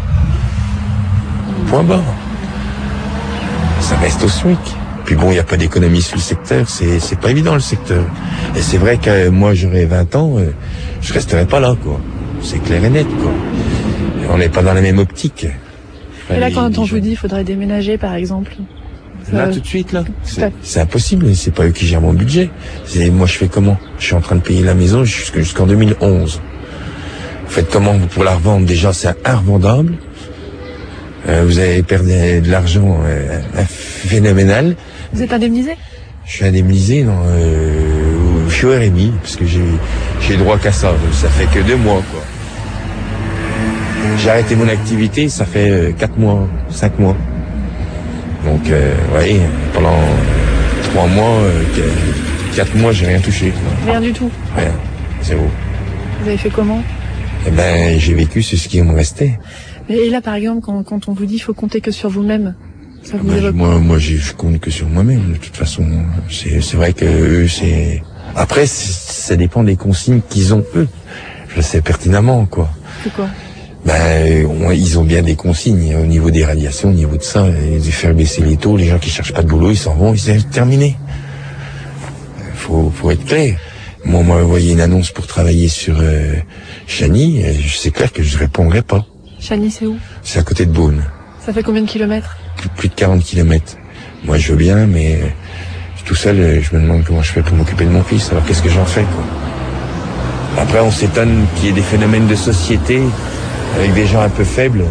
Point bas. Ça reste au SMIC. Puis bon, il n'y a pas d'économie sur le secteur, c'est pas évident le secteur. Et c'est vrai que moi, j'aurais 20 ans, je resterais pas là, quoi. C'est clair et net, quoi. Et on n'est pas dans la même optique. Et là, quand on vous dit, il faudrait déménager, par exemple. Là, tout de suite, là. C'est impossible, c'est pas eux qui gèrent mon budget. Moi, je fais comment ? Je suis en train de payer la maison jusqu'en 2011. Vous faites comment pour la revendre ? Déjà, c'est invendable. Vous avez perdu de l'argent phénoménal. Vous êtes indemnisé ? Je suis indemnisé, non. Je suis au RMI, parce que j'ai droit qu'à ça. Ça fait que 2 mois, quoi. J'ai arrêté mon activité, ça fait 4 mois, 5 mois. Donc, ouais, pendant 3 mois, 4 mois, j'ai rien touché. Rien du tout ? Rien, zéro. Vous avez fait comment ? J'ai vécu sur ce qui me restait. Et là, par exemple, quand on vous dit qu'il faut compter que sur vous-même, ça vous évoque... Moi, je compte que sur moi-même, de toute façon. C'est vrai que eux, c'est... Après, ça dépend des consignes qu'ils ont, eux. Je le sais pertinemment, quoi. C'est quoi ? Ils ont bien des consignes au niveau des radiations, au niveau de ça, de faire baisser les taux. Les gens qui cherchent pas de boulot, ils s'en vont, c'est terminé. Faut être clair. Moi, on m'a envoyé une annonce pour travailler sur Chani, c'est clair que je répondrai pas. Chani, c'est où ? C'est à côté de Beaune. Ça fait combien de kilomètres ? Plus de 40 kilomètres. Moi, je veux bien, mais tout seul, je me demande comment je fais pour m'occuper de mon fils. Alors, qu'est-ce que j'en fais, quoi ? Après, on s'étonne qu'il y ait des phénomènes de société avec des gens un peu faibles.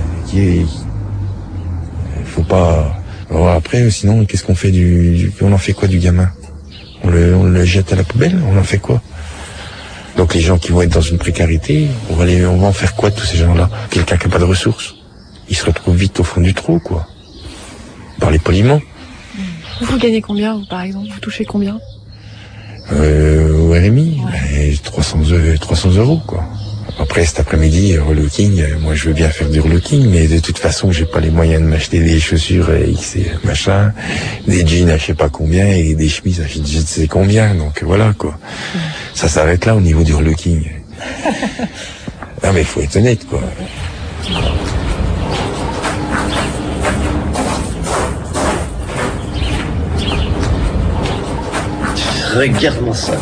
Faut pas... Alors après, sinon, qu'est-ce qu'on fait on en fait quoi du gamin ? On le jette à la poubelle ? On en fait quoi ? Donc les gens qui vont être dans une précarité, on va en faire quoi de tous ces gens-là ? Quelqu'un qui n'a pas de ressources, il se retrouve vite au fond du trou, quoi. Parlez poliment. Vous gagnez combien, vous, par exemple ? Vous touchez combien ? Au RMI, 300 €, quoi. Après, cet après-midi, relooking, moi je veux bien faire du relooking, mais de toute façon, j'ai pas les moyens de m'acheter des chaussures X et machin, des jeans à je sais pas combien et des chemises à je ne sais combien, donc voilà, quoi. Ça s'arrête là au niveau du relooking. Non mais faut être honnête, quoi. Regarde-moi ça.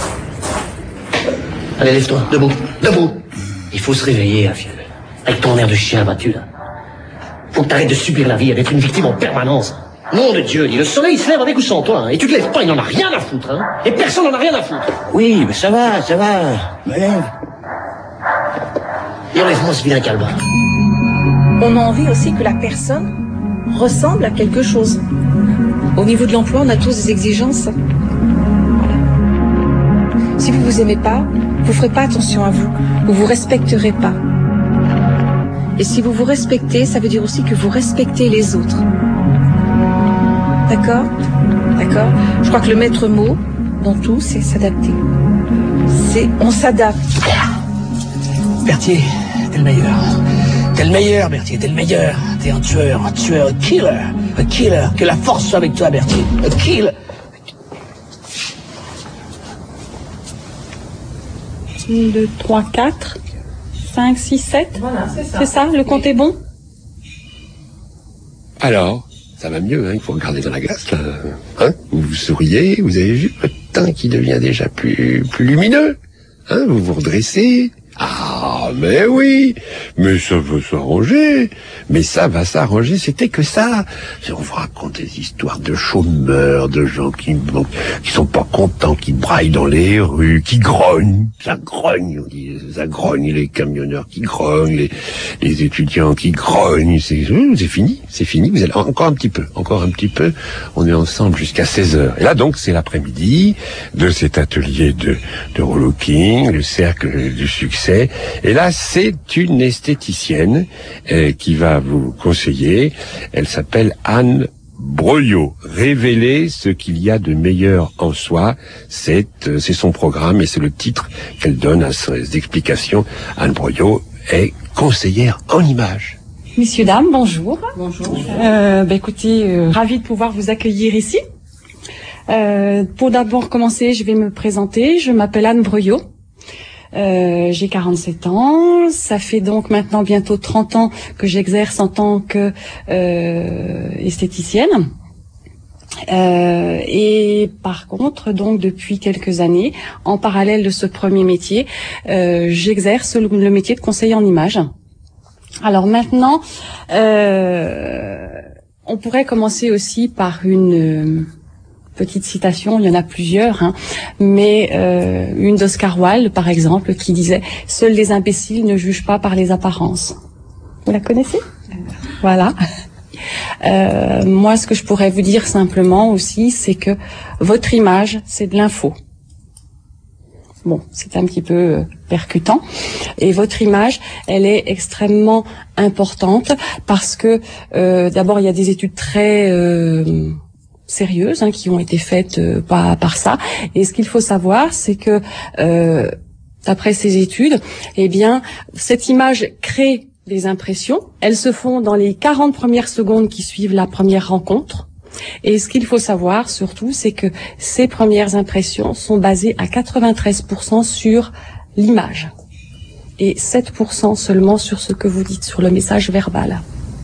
Allez, lève-toi, debout, debout. Il faut se réveiller, hein, vieux. Avec ton air de chien abattu, là. Faut que t'arrêtes de subir la vie et d'être une victime en permanence. Nom de Dieu, dis, le soleil se lève avec ou sans toi, hein, et tu te lèves pas, il n'en a rien à foutre, hein. Et personne n'en a rien à foutre. Oui, mais ça va. Me lève. Et enlève-moi ce vilain calbar. on a envie aussi que la personne ressemble à quelque chose. Au niveau de l'emploi, on a tous des exigences. Voilà. Si vous vous aimez pas, vous ferez pas attention à vous. Vous vous respecterez pas. Et si vous vous respectez, ça veut dire aussi que vous respectez les autres. D'accord? D'accord? Je crois que le maître mot dans tout, c'est s'adapter. On s'adapte. Berthier, t'es le meilleur. T'es le meilleur, Berthier, t'es le meilleur. T'es un tueur, un killer. Un killer. Que la force soit avec toi, Berthier. Un killer. 1, 2, 3, 4, 5, 6, 7. Voilà, c'est ça. C'est ça, le compte est bon? Alors, ça va mieux, hein, il faut regarder dans la glace, là. Hein, vous souriez, vous avez vu votre teint qui devient déjà plus lumineux. Hein, vous vous redressez. Ah, mais oui, mais ça va s'arranger. Mais ça va s'arranger, c'était que ça. On vous raconte des histoires de chômeurs, de gens qui sont pas contents, qui braillent dans les rues, qui grognent. Ça grogne, on dit, ça grogne, les camionneurs qui grognent, les étudiants qui grognent. C'est fini, vous allez encore un petit peu. On est ensemble jusqu'à 16h. Et là, donc, c'est l'après-midi de cet atelier de relooking, le cercle du succès. Et là, c'est une esthéticienne qui va vous conseiller. Elle s'appelle Anne Broyot. Révéler ce qu'il y a de meilleur en soi, c'est son programme et c'est le titre qu'elle donne à ses explications. Anne Broyot est conseillère en images. Messieurs, dames, bonjour. Bonjour. Écoutez, ravi de pouvoir vous accueillir ici. Pour d'abord commencer, je vais me présenter. Je m'appelle Anne Broyot. J'ai 47 ans, ça fait donc maintenant bientôt 30 ans que j'exerce en tant que esthéticienne. Et par contre, donc depuis quelques années, en parallèle de ce premier métier, j'exerce le métier de conseiller en images. Alors maintenant, on pourrait commencer aussi par une petite citation, il y en a plusieurs, hein, mais une d'Oscar Wilde, par exemple, qui disait « Seuls les imbéciles ne jugent pas par les apparences ». Vous la connaissez ? Voilà. Moi, ce que je pourrais vous dire simplement aussi, c'est que votre image, c'est de l'info. Bon, c'est un petit peu percutant. Et votre image, elle est extrêmement importante parce que, d'abord, il y a des études très sérieuses qui ont été faites par ça. Et ce qu'il faut savoir, c'est que d'après ces études, eh bien, cette image crée des impressions. Elles se font dans les 40 premières secondes qui suivent la première rencontre. Et ce qu'il faut savoir surtout, c'est que ces premières impressions sont basées à 93% sur l'image et 7% seulement sur ce que vous dites, sur le message verbal.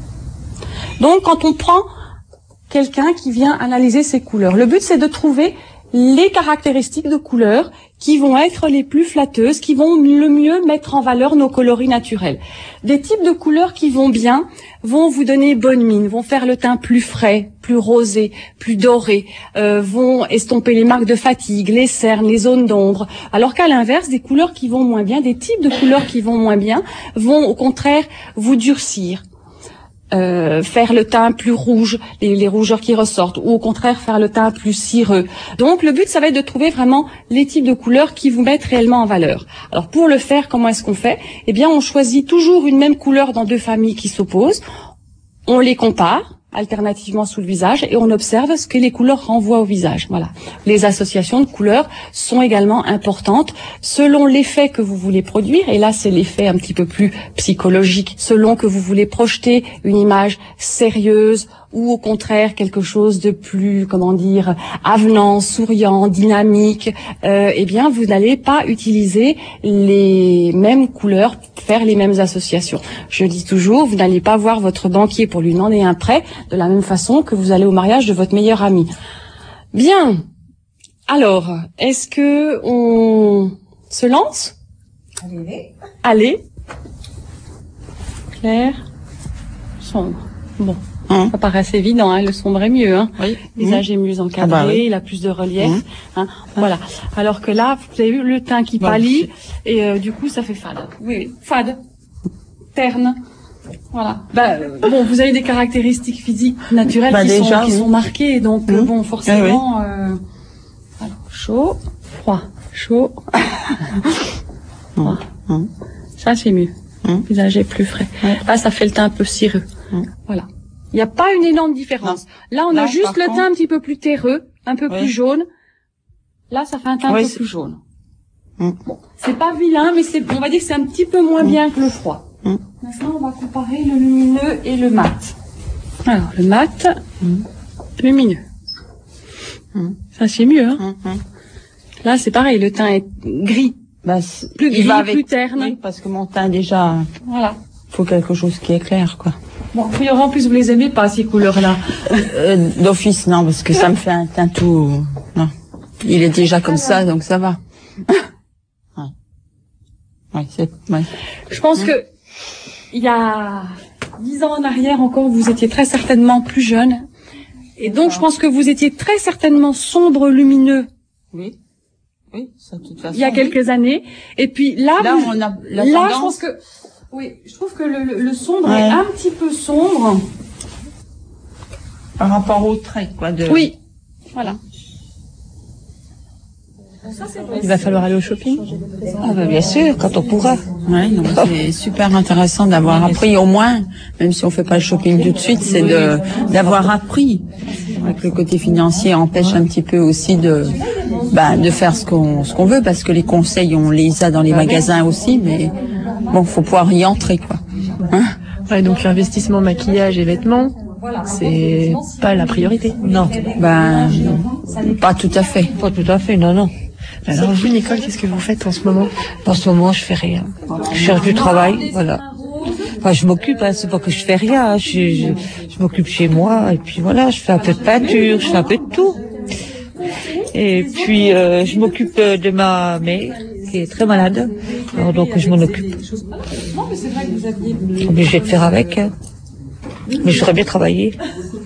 Donc, quand on prend quelqu'un qui vient analyser ces couleurs. Le but, c'est de trouver les caractéristiques de couleurs qui vont être les plus flatteuses, qui vont le mieux mettre en valeur nos coloris naturels. Des types de couleurs qui vont bien vont vous donner bonne mine, vont faire le teint plus frais, plus rosé, plus doré, vont estomper les marques de fatigue, les cernes, les zones d'ombre. Alors qu'à l'inverse, des couleurs qui vont moins bien, des types de couleurs qui vont moins bien, vont au contraire vous durcir. Faire le teint plus rouge, les rougeurs qui ressortent, ou au contraire faire le teint plus cireux. Donc le but, ça va être de trouver vraiment les types de couleurs qui vous mettent réellement en valeur. Alors pour le faire, comment est-ce qu'on fait ? Eh bien, on choisit toujours une même couleur dans deux familles qui s'opposent, on les compare alternativement sous le visage et on observe ce que les couleurs renvoient au visage. Voilà. Les associations de couleurs sont également importantes selon l'effet que vous voulez produire, et là c'est l'effet un petit peu plus psychologique, selon que vous voulez projeter une image sérieuse ou au contraire quelque chose de plus, comment dire, avenant, souriant, dynamique, eh bien vous n'allez pas utiliser les mêmes couleurs, faire les mêmes associations. Je dis toujours, vous n'allez pas voir votre banquier pour lui demander un prêt de la même façon que vous allez au mariage de votre meilleur ami. Bien. Alors, est-ce que on se lance ? Allez. Clair, sombre. Bon. Ça paraît assez évident, hein, le sombre est mieux. Hein. Oui. Le visage est mieux encadré, il a plus de relief. Hein. Voilà. Alors que là, vous avez vu le teint qui pâlit et du coup, ça fait fade. Oui, fade, terne. Voilà. Bon, vous avez des caractéristiques physiques naturelles qui sont marquées, donc bon, forcément, alors, chaud, froid, chaud, froid. Ça c'est mieux. Le visage est plus frais. Là, ça fait le teint un peu cireux. Voilà. Il n'y a pas une énorme différence. Là, on a juste le teint un petit peu plus terreux, un peu plus jaune. Là, ça fait un teint un peu plus jaune. Bon, c'est pas vilain, mais on va dire que c'est un petit peu moins bien que le froid. Maintenant, on va comparer le lumineux et le mat. Alors, le mat, lumineux. Ça, c'est mieux, hein. Là, c'est pareil, le teint est gris. Plus gris, plus terne. Oui, parce que mon teint, déjà, voilà. Faut quelque chose qui est clair, quoi. Bon, puis en plus, vous les aimez pas, ces couleurs-là? D'office, non, parce que ça me fait un teint tout... Non. Il est déjà comme ça, donc ça va. Je pense que il y a 10 ans en arrière encore, vous étiez très certainement plus jeune. Et donc, je pense que vous étiez très certainement sombre, lumineux. Oui. Oui, ça, de toute façon. Il y a quelques années. Et puis là, on a la là, tendance. je pense que, oui, je trouve que le sombre est un petit peu sombre. Par rapport au trait, quoi, Oui. Voilà. Il va falloir aller au shopping? Ah bah bien sûr, quand on pourra. Ouais, donc c'est super intéressant d'avoir appris au moins, même si on fait pas le shopping tout de suite, c'est d'avoir appris. Avec le côté financier empêche un petit peu aussi de faire ce qu'on veut, parce que les conseils on les a dans les magasins aussi, mais bon, faut pouvoir y entrer, quoi. Ouais, donc l'investissement maquillage et vêtements, c'est pas la priorité. Non, pas tout à fait. Pas tout à fait, non. Alors vous, Nicole, qu'est-ce que vous faites en ce moment? En ce moment, je fais rien. Je cherche du travail, voilà. Enfin, je m'occupe, c'est pas que je fais rien. Je m'occupe chez moi, et puis voilà, je fais un peu de peinture, je fais un peu de tout. Et puis, je m'occupe de ma mère, qui est très malade. Alors donc, je m'en occupe. Je suis obligée de faire avec. Mais je voudrais bien travailler.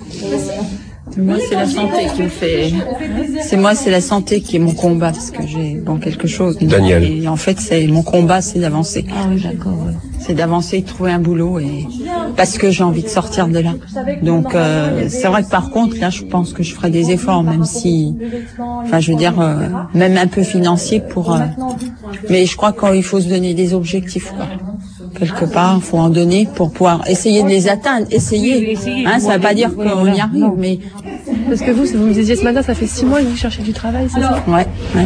Moi, c'est la santé qui me fait... c'est la santé qui est mon combat, parce que j'ai quelque chose. Daniel. Et en fait, mon combat, c'est d'avancer. Ah oui, d'accord. Ouais. C'est d'avancer, de trouver un boulot, et parce que j'ai envie de sortir de là. Donc, c'est vrai que par contre, là, je pense que je ferai des efforts, même si... Enfin, je veux dire, même un peu financier pour... mais je crois qu'il faut se donner des objectifs, quoi. Quelque part, il faut en donner pour pouvoir essayer de les atteindre. Essayer. Ça ne veut pas dire qu'on y arrive, mais... Parce que vous me disiez ce matin, ça fait 6 mois que vous cherchez du travail, c'est ça? Ouais.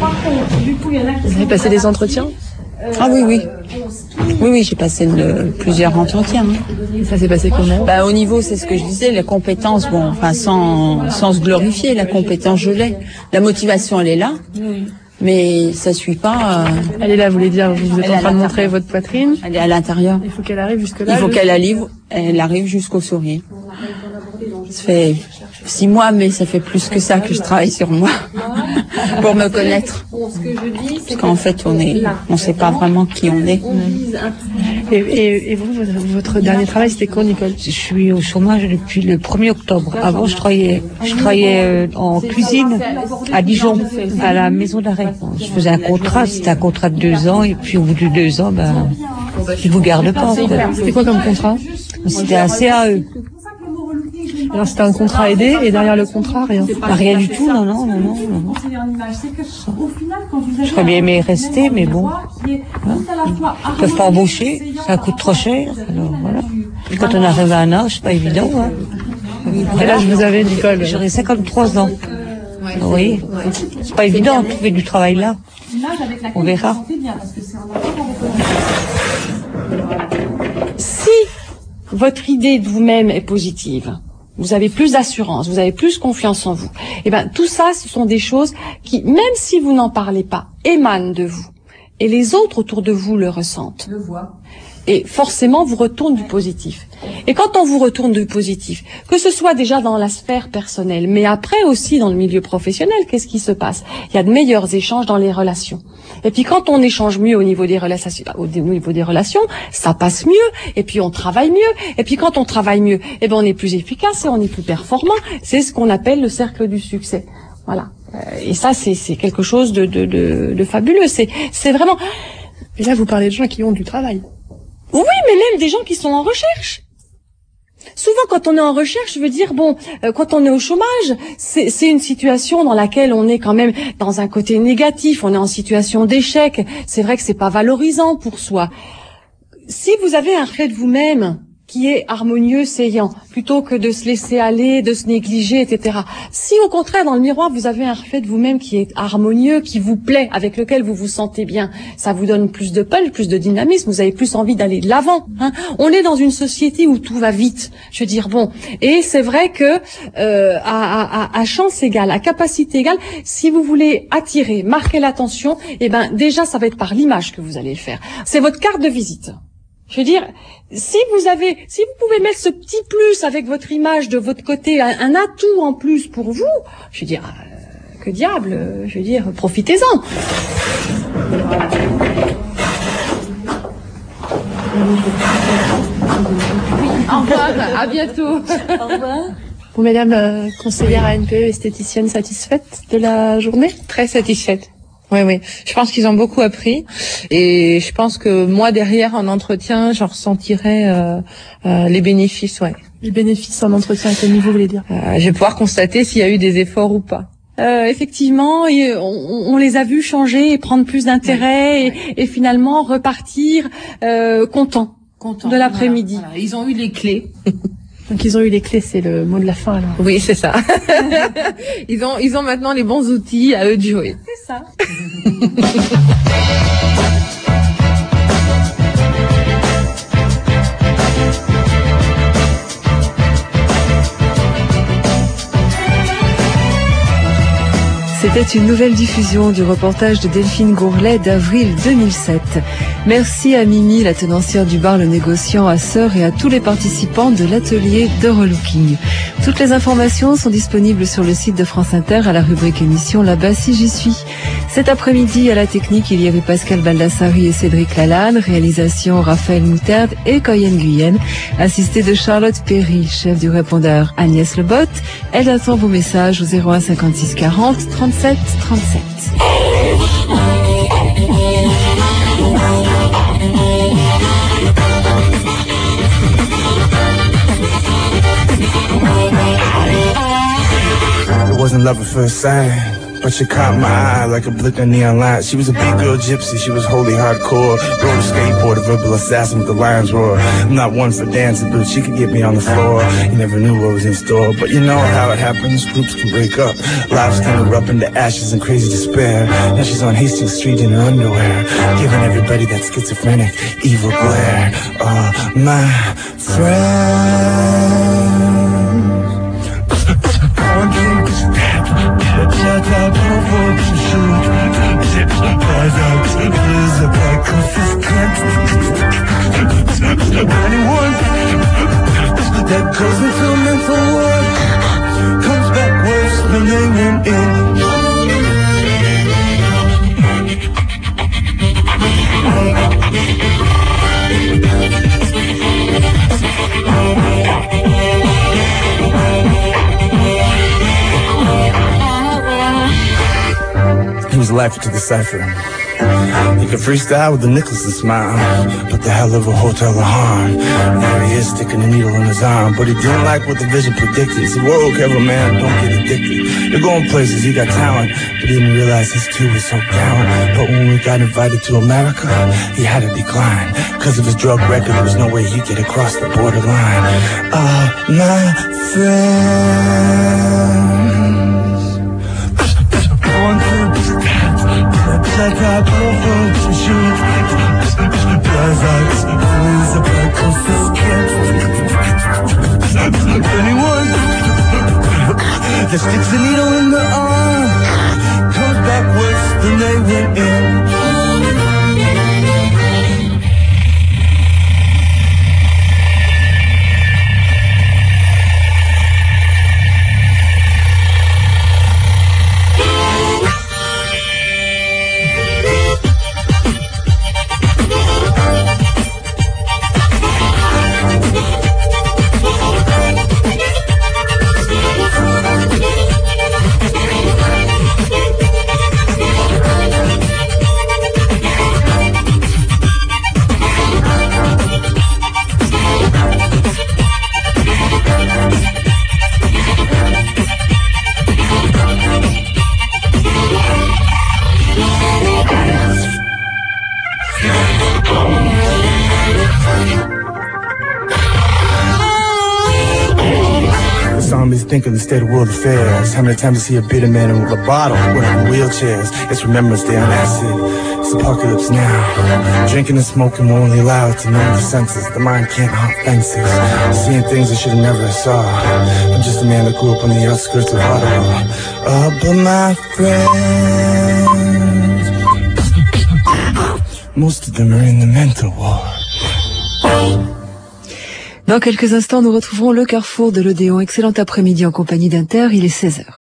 Vous avez passé des entretiens? Ah oui. Oui, j'ai passé plusieurs entretiens. Et ça s'est passé comment? Au niveau, c'est ce que je disais, les compétences, sans se glorifier, la compétence, je l'ai. La motivation, elle est là. Mais ça suit pas. Elle est là, vous voulez dire, vous êtes en train de montrer votre poitrine. Elle est à l'intérieur. Il faut qu'elle arrive jusque-là. Il faut qu'elle arrive jusqu'au sourire. Ça fait 6 mois, mais ça fait plus que ça que je travaille sur moi pour me connaître. Parce qu'en fait, on sait pas vraiment qui on est. Et vous, votre dernier travail, c'était quand, Nicole? Je suis au chômage depuis le 1er octobre. Avant, je travaillais en cuisine à Dijon, à la maison d'arrêt. Je faisais un contrat, c'était un contrat de 2 ans, et puis au bout de 2 ans, ils vous gardent pas. C'était quoi comme contrat? C'était un CAE. Alors c'était un contrat aidé, et derrière le contrat, rien? Rien du tout, non. J'aurais bien aimé rester, mais bon. Ils peuvent pas embaucher, ça coûte trop cher. Alors voilà. Et quand on arrive à un âge, c'est pas évident. Quel âge vous avez, Nicole? J'aurais 53 ans. Oui, c'est pas évident de trouver du travail là. On verra. Si votre idée de vous-même est positive, vous avez plus d'assurance, vous avez plus confiance en vous, tout ça, ce sont des choses qui, même si vous n'en parlez pas, émanent de vous. Et les autres autour de vous le ressentent. Le voient. Et forcément, vous retourne du positif. Et quand on vous retourne du positif, que ce soit déjà dans la sphère personnelle, mais après aussi dans le milieu professionnel, qu'est-ce qui se passe? Il y a de meilleurs échanges dans les relations. Et puis quand on échange mieux au niveau des relations, ça passe mieux, et puis on travaille mieux. Et puis quand on travaille mieux, on est plus efficace et on est plus performant. C'est ce qu'on appelle le cercle du succès. Voilà. Et ça, c'est quelque chose de fabuleux. C'est vraiment... Et là, vous parlez de gens qui ont du travail. Oui, mais même des gens qui sont en recherche. Souvent, quand on est en recherche, je veux dire, quand on est au chômage, c'est une situation dans laquelle on est quand même dans un côté négatif, on est en situation d'échec. C'est vrai que c'est pas valorisant pour soi. Si vous avez un reflet de vous-même qui est harmonieux, saillant, plutôt que de se laisser aller, de se négliger, etc. Si au contraire, dans le miroir, vous avez un reflet de vous-même qui est harmonieux, qui vous plaît, avec lequel vous vous sentez bien, ça vous donne plus de punch, plus de dynamisme, vous avez plus envie d'aller de l'avant. On est dans une société où tout va vite. Je veux dire, et c'est vrai que à chance égale, à capacité égale, si vous voulez attirer, marquer l'attention, déjà, ça va être par l'image que vous allez le faire. C'est votre carte de visite. Je veux dire, si vous pouvez mettre ce petit plus avec votre image de votre côté, un atout en plus pour vous, je veux dire, que diable, je veux dire, profitez-en. Au revoir, à bientôt. Au revoir. Bon, Madame conseillère ANPE, esthéticienne, satisfaite de la journée? Très satisfaite. Oui. Je pense qu'ils ont beaucoup appris et je pense que moi derrière en entretien, j'en ressentirai les bénéfices, Les bénéfices en entretien, à quel niveau vous voulez dire? Je vais pouvoir constater s'il y a eu des efforts ou pas. Effectivement, on les a vus changer et prendre plus d'intérêt et finalement repartir contents de l'après-midi. Voilà. Ils ont eu les clés. Donc ils ont eu les clés, c'est le mot de la fin alors. Oui, c'est ça. Ils ont maintenant les bons outils à eux de jouer. C'est ça. C'était une nouvelle diffusion du reportage de Delphine Gourlet d'avril 2007. Merci à Mimi, la tenancière du bar Le Négociant à Sœur et à tous les participants de l'atelier de relooking. Toutes les informations sont disponibles sur le site de France Inter à la rubrique émission Là-bas si j'y suis. Cet après-midi, à la technique, il y avait Pascal Baldassari et Cédric Lalanne, réalisation Raphaël Mouterde et Coyenne Guyenne, assisté de Charlotte Perry, chef du répondeur Agnès Lebotte. Elle attend vos messages au 01 56 40 37 37. It wasn't love at first sight, but she caught my eye like a blink of neon light. She was a big girl gypsy, she was wholly hardcore. Rode a skateboard, a verbal assassin with the lion's roar. I'm not one for dancing, but she could get me on the floor. You never knew what was in store, but you know how it happens. Groups can break up, lives can erupt into ashes and crazy despair. Now she's on Hastings Street in her underwear, giving everybody that schizophrenic, evil glare. My friend. Anyone that goes into mental work comes back worse than they went in. He was a lifer to the cipher. He could freestyle with a Nicholson smile, but the hell of a hotel of harm. There he is sticking a needle in his arm, but he didn't like what the vision predicted. He said, whoa, Kevin, man, don't get addicted. You're going places, you got talent, but he didn't realize his too was so gallant. But when we got invited to America, he had to decline. Cause of his drug record, there was no way he'd get across the borderline. My friends. Anyone that sticks a needle in the arm comes back worse than they went in. me think of the state of world affairs. How many times I see a bitter man with a bottle, with wheelchairs. It's Remembrance Day on acid. It's apocalypse now. Drinking and smoking will only allow it to numb the senses. The mind can't hop fences. Seeing things I should have never saw. I'm just a man that grew up on the outskirts of Ottawa. But my friends, most of them are in the mental ward. Dans quelques instants, nous retrouverons le carrefour de l'Odéon. Excellent après-midi en compagnie d'Inter, il est 16h.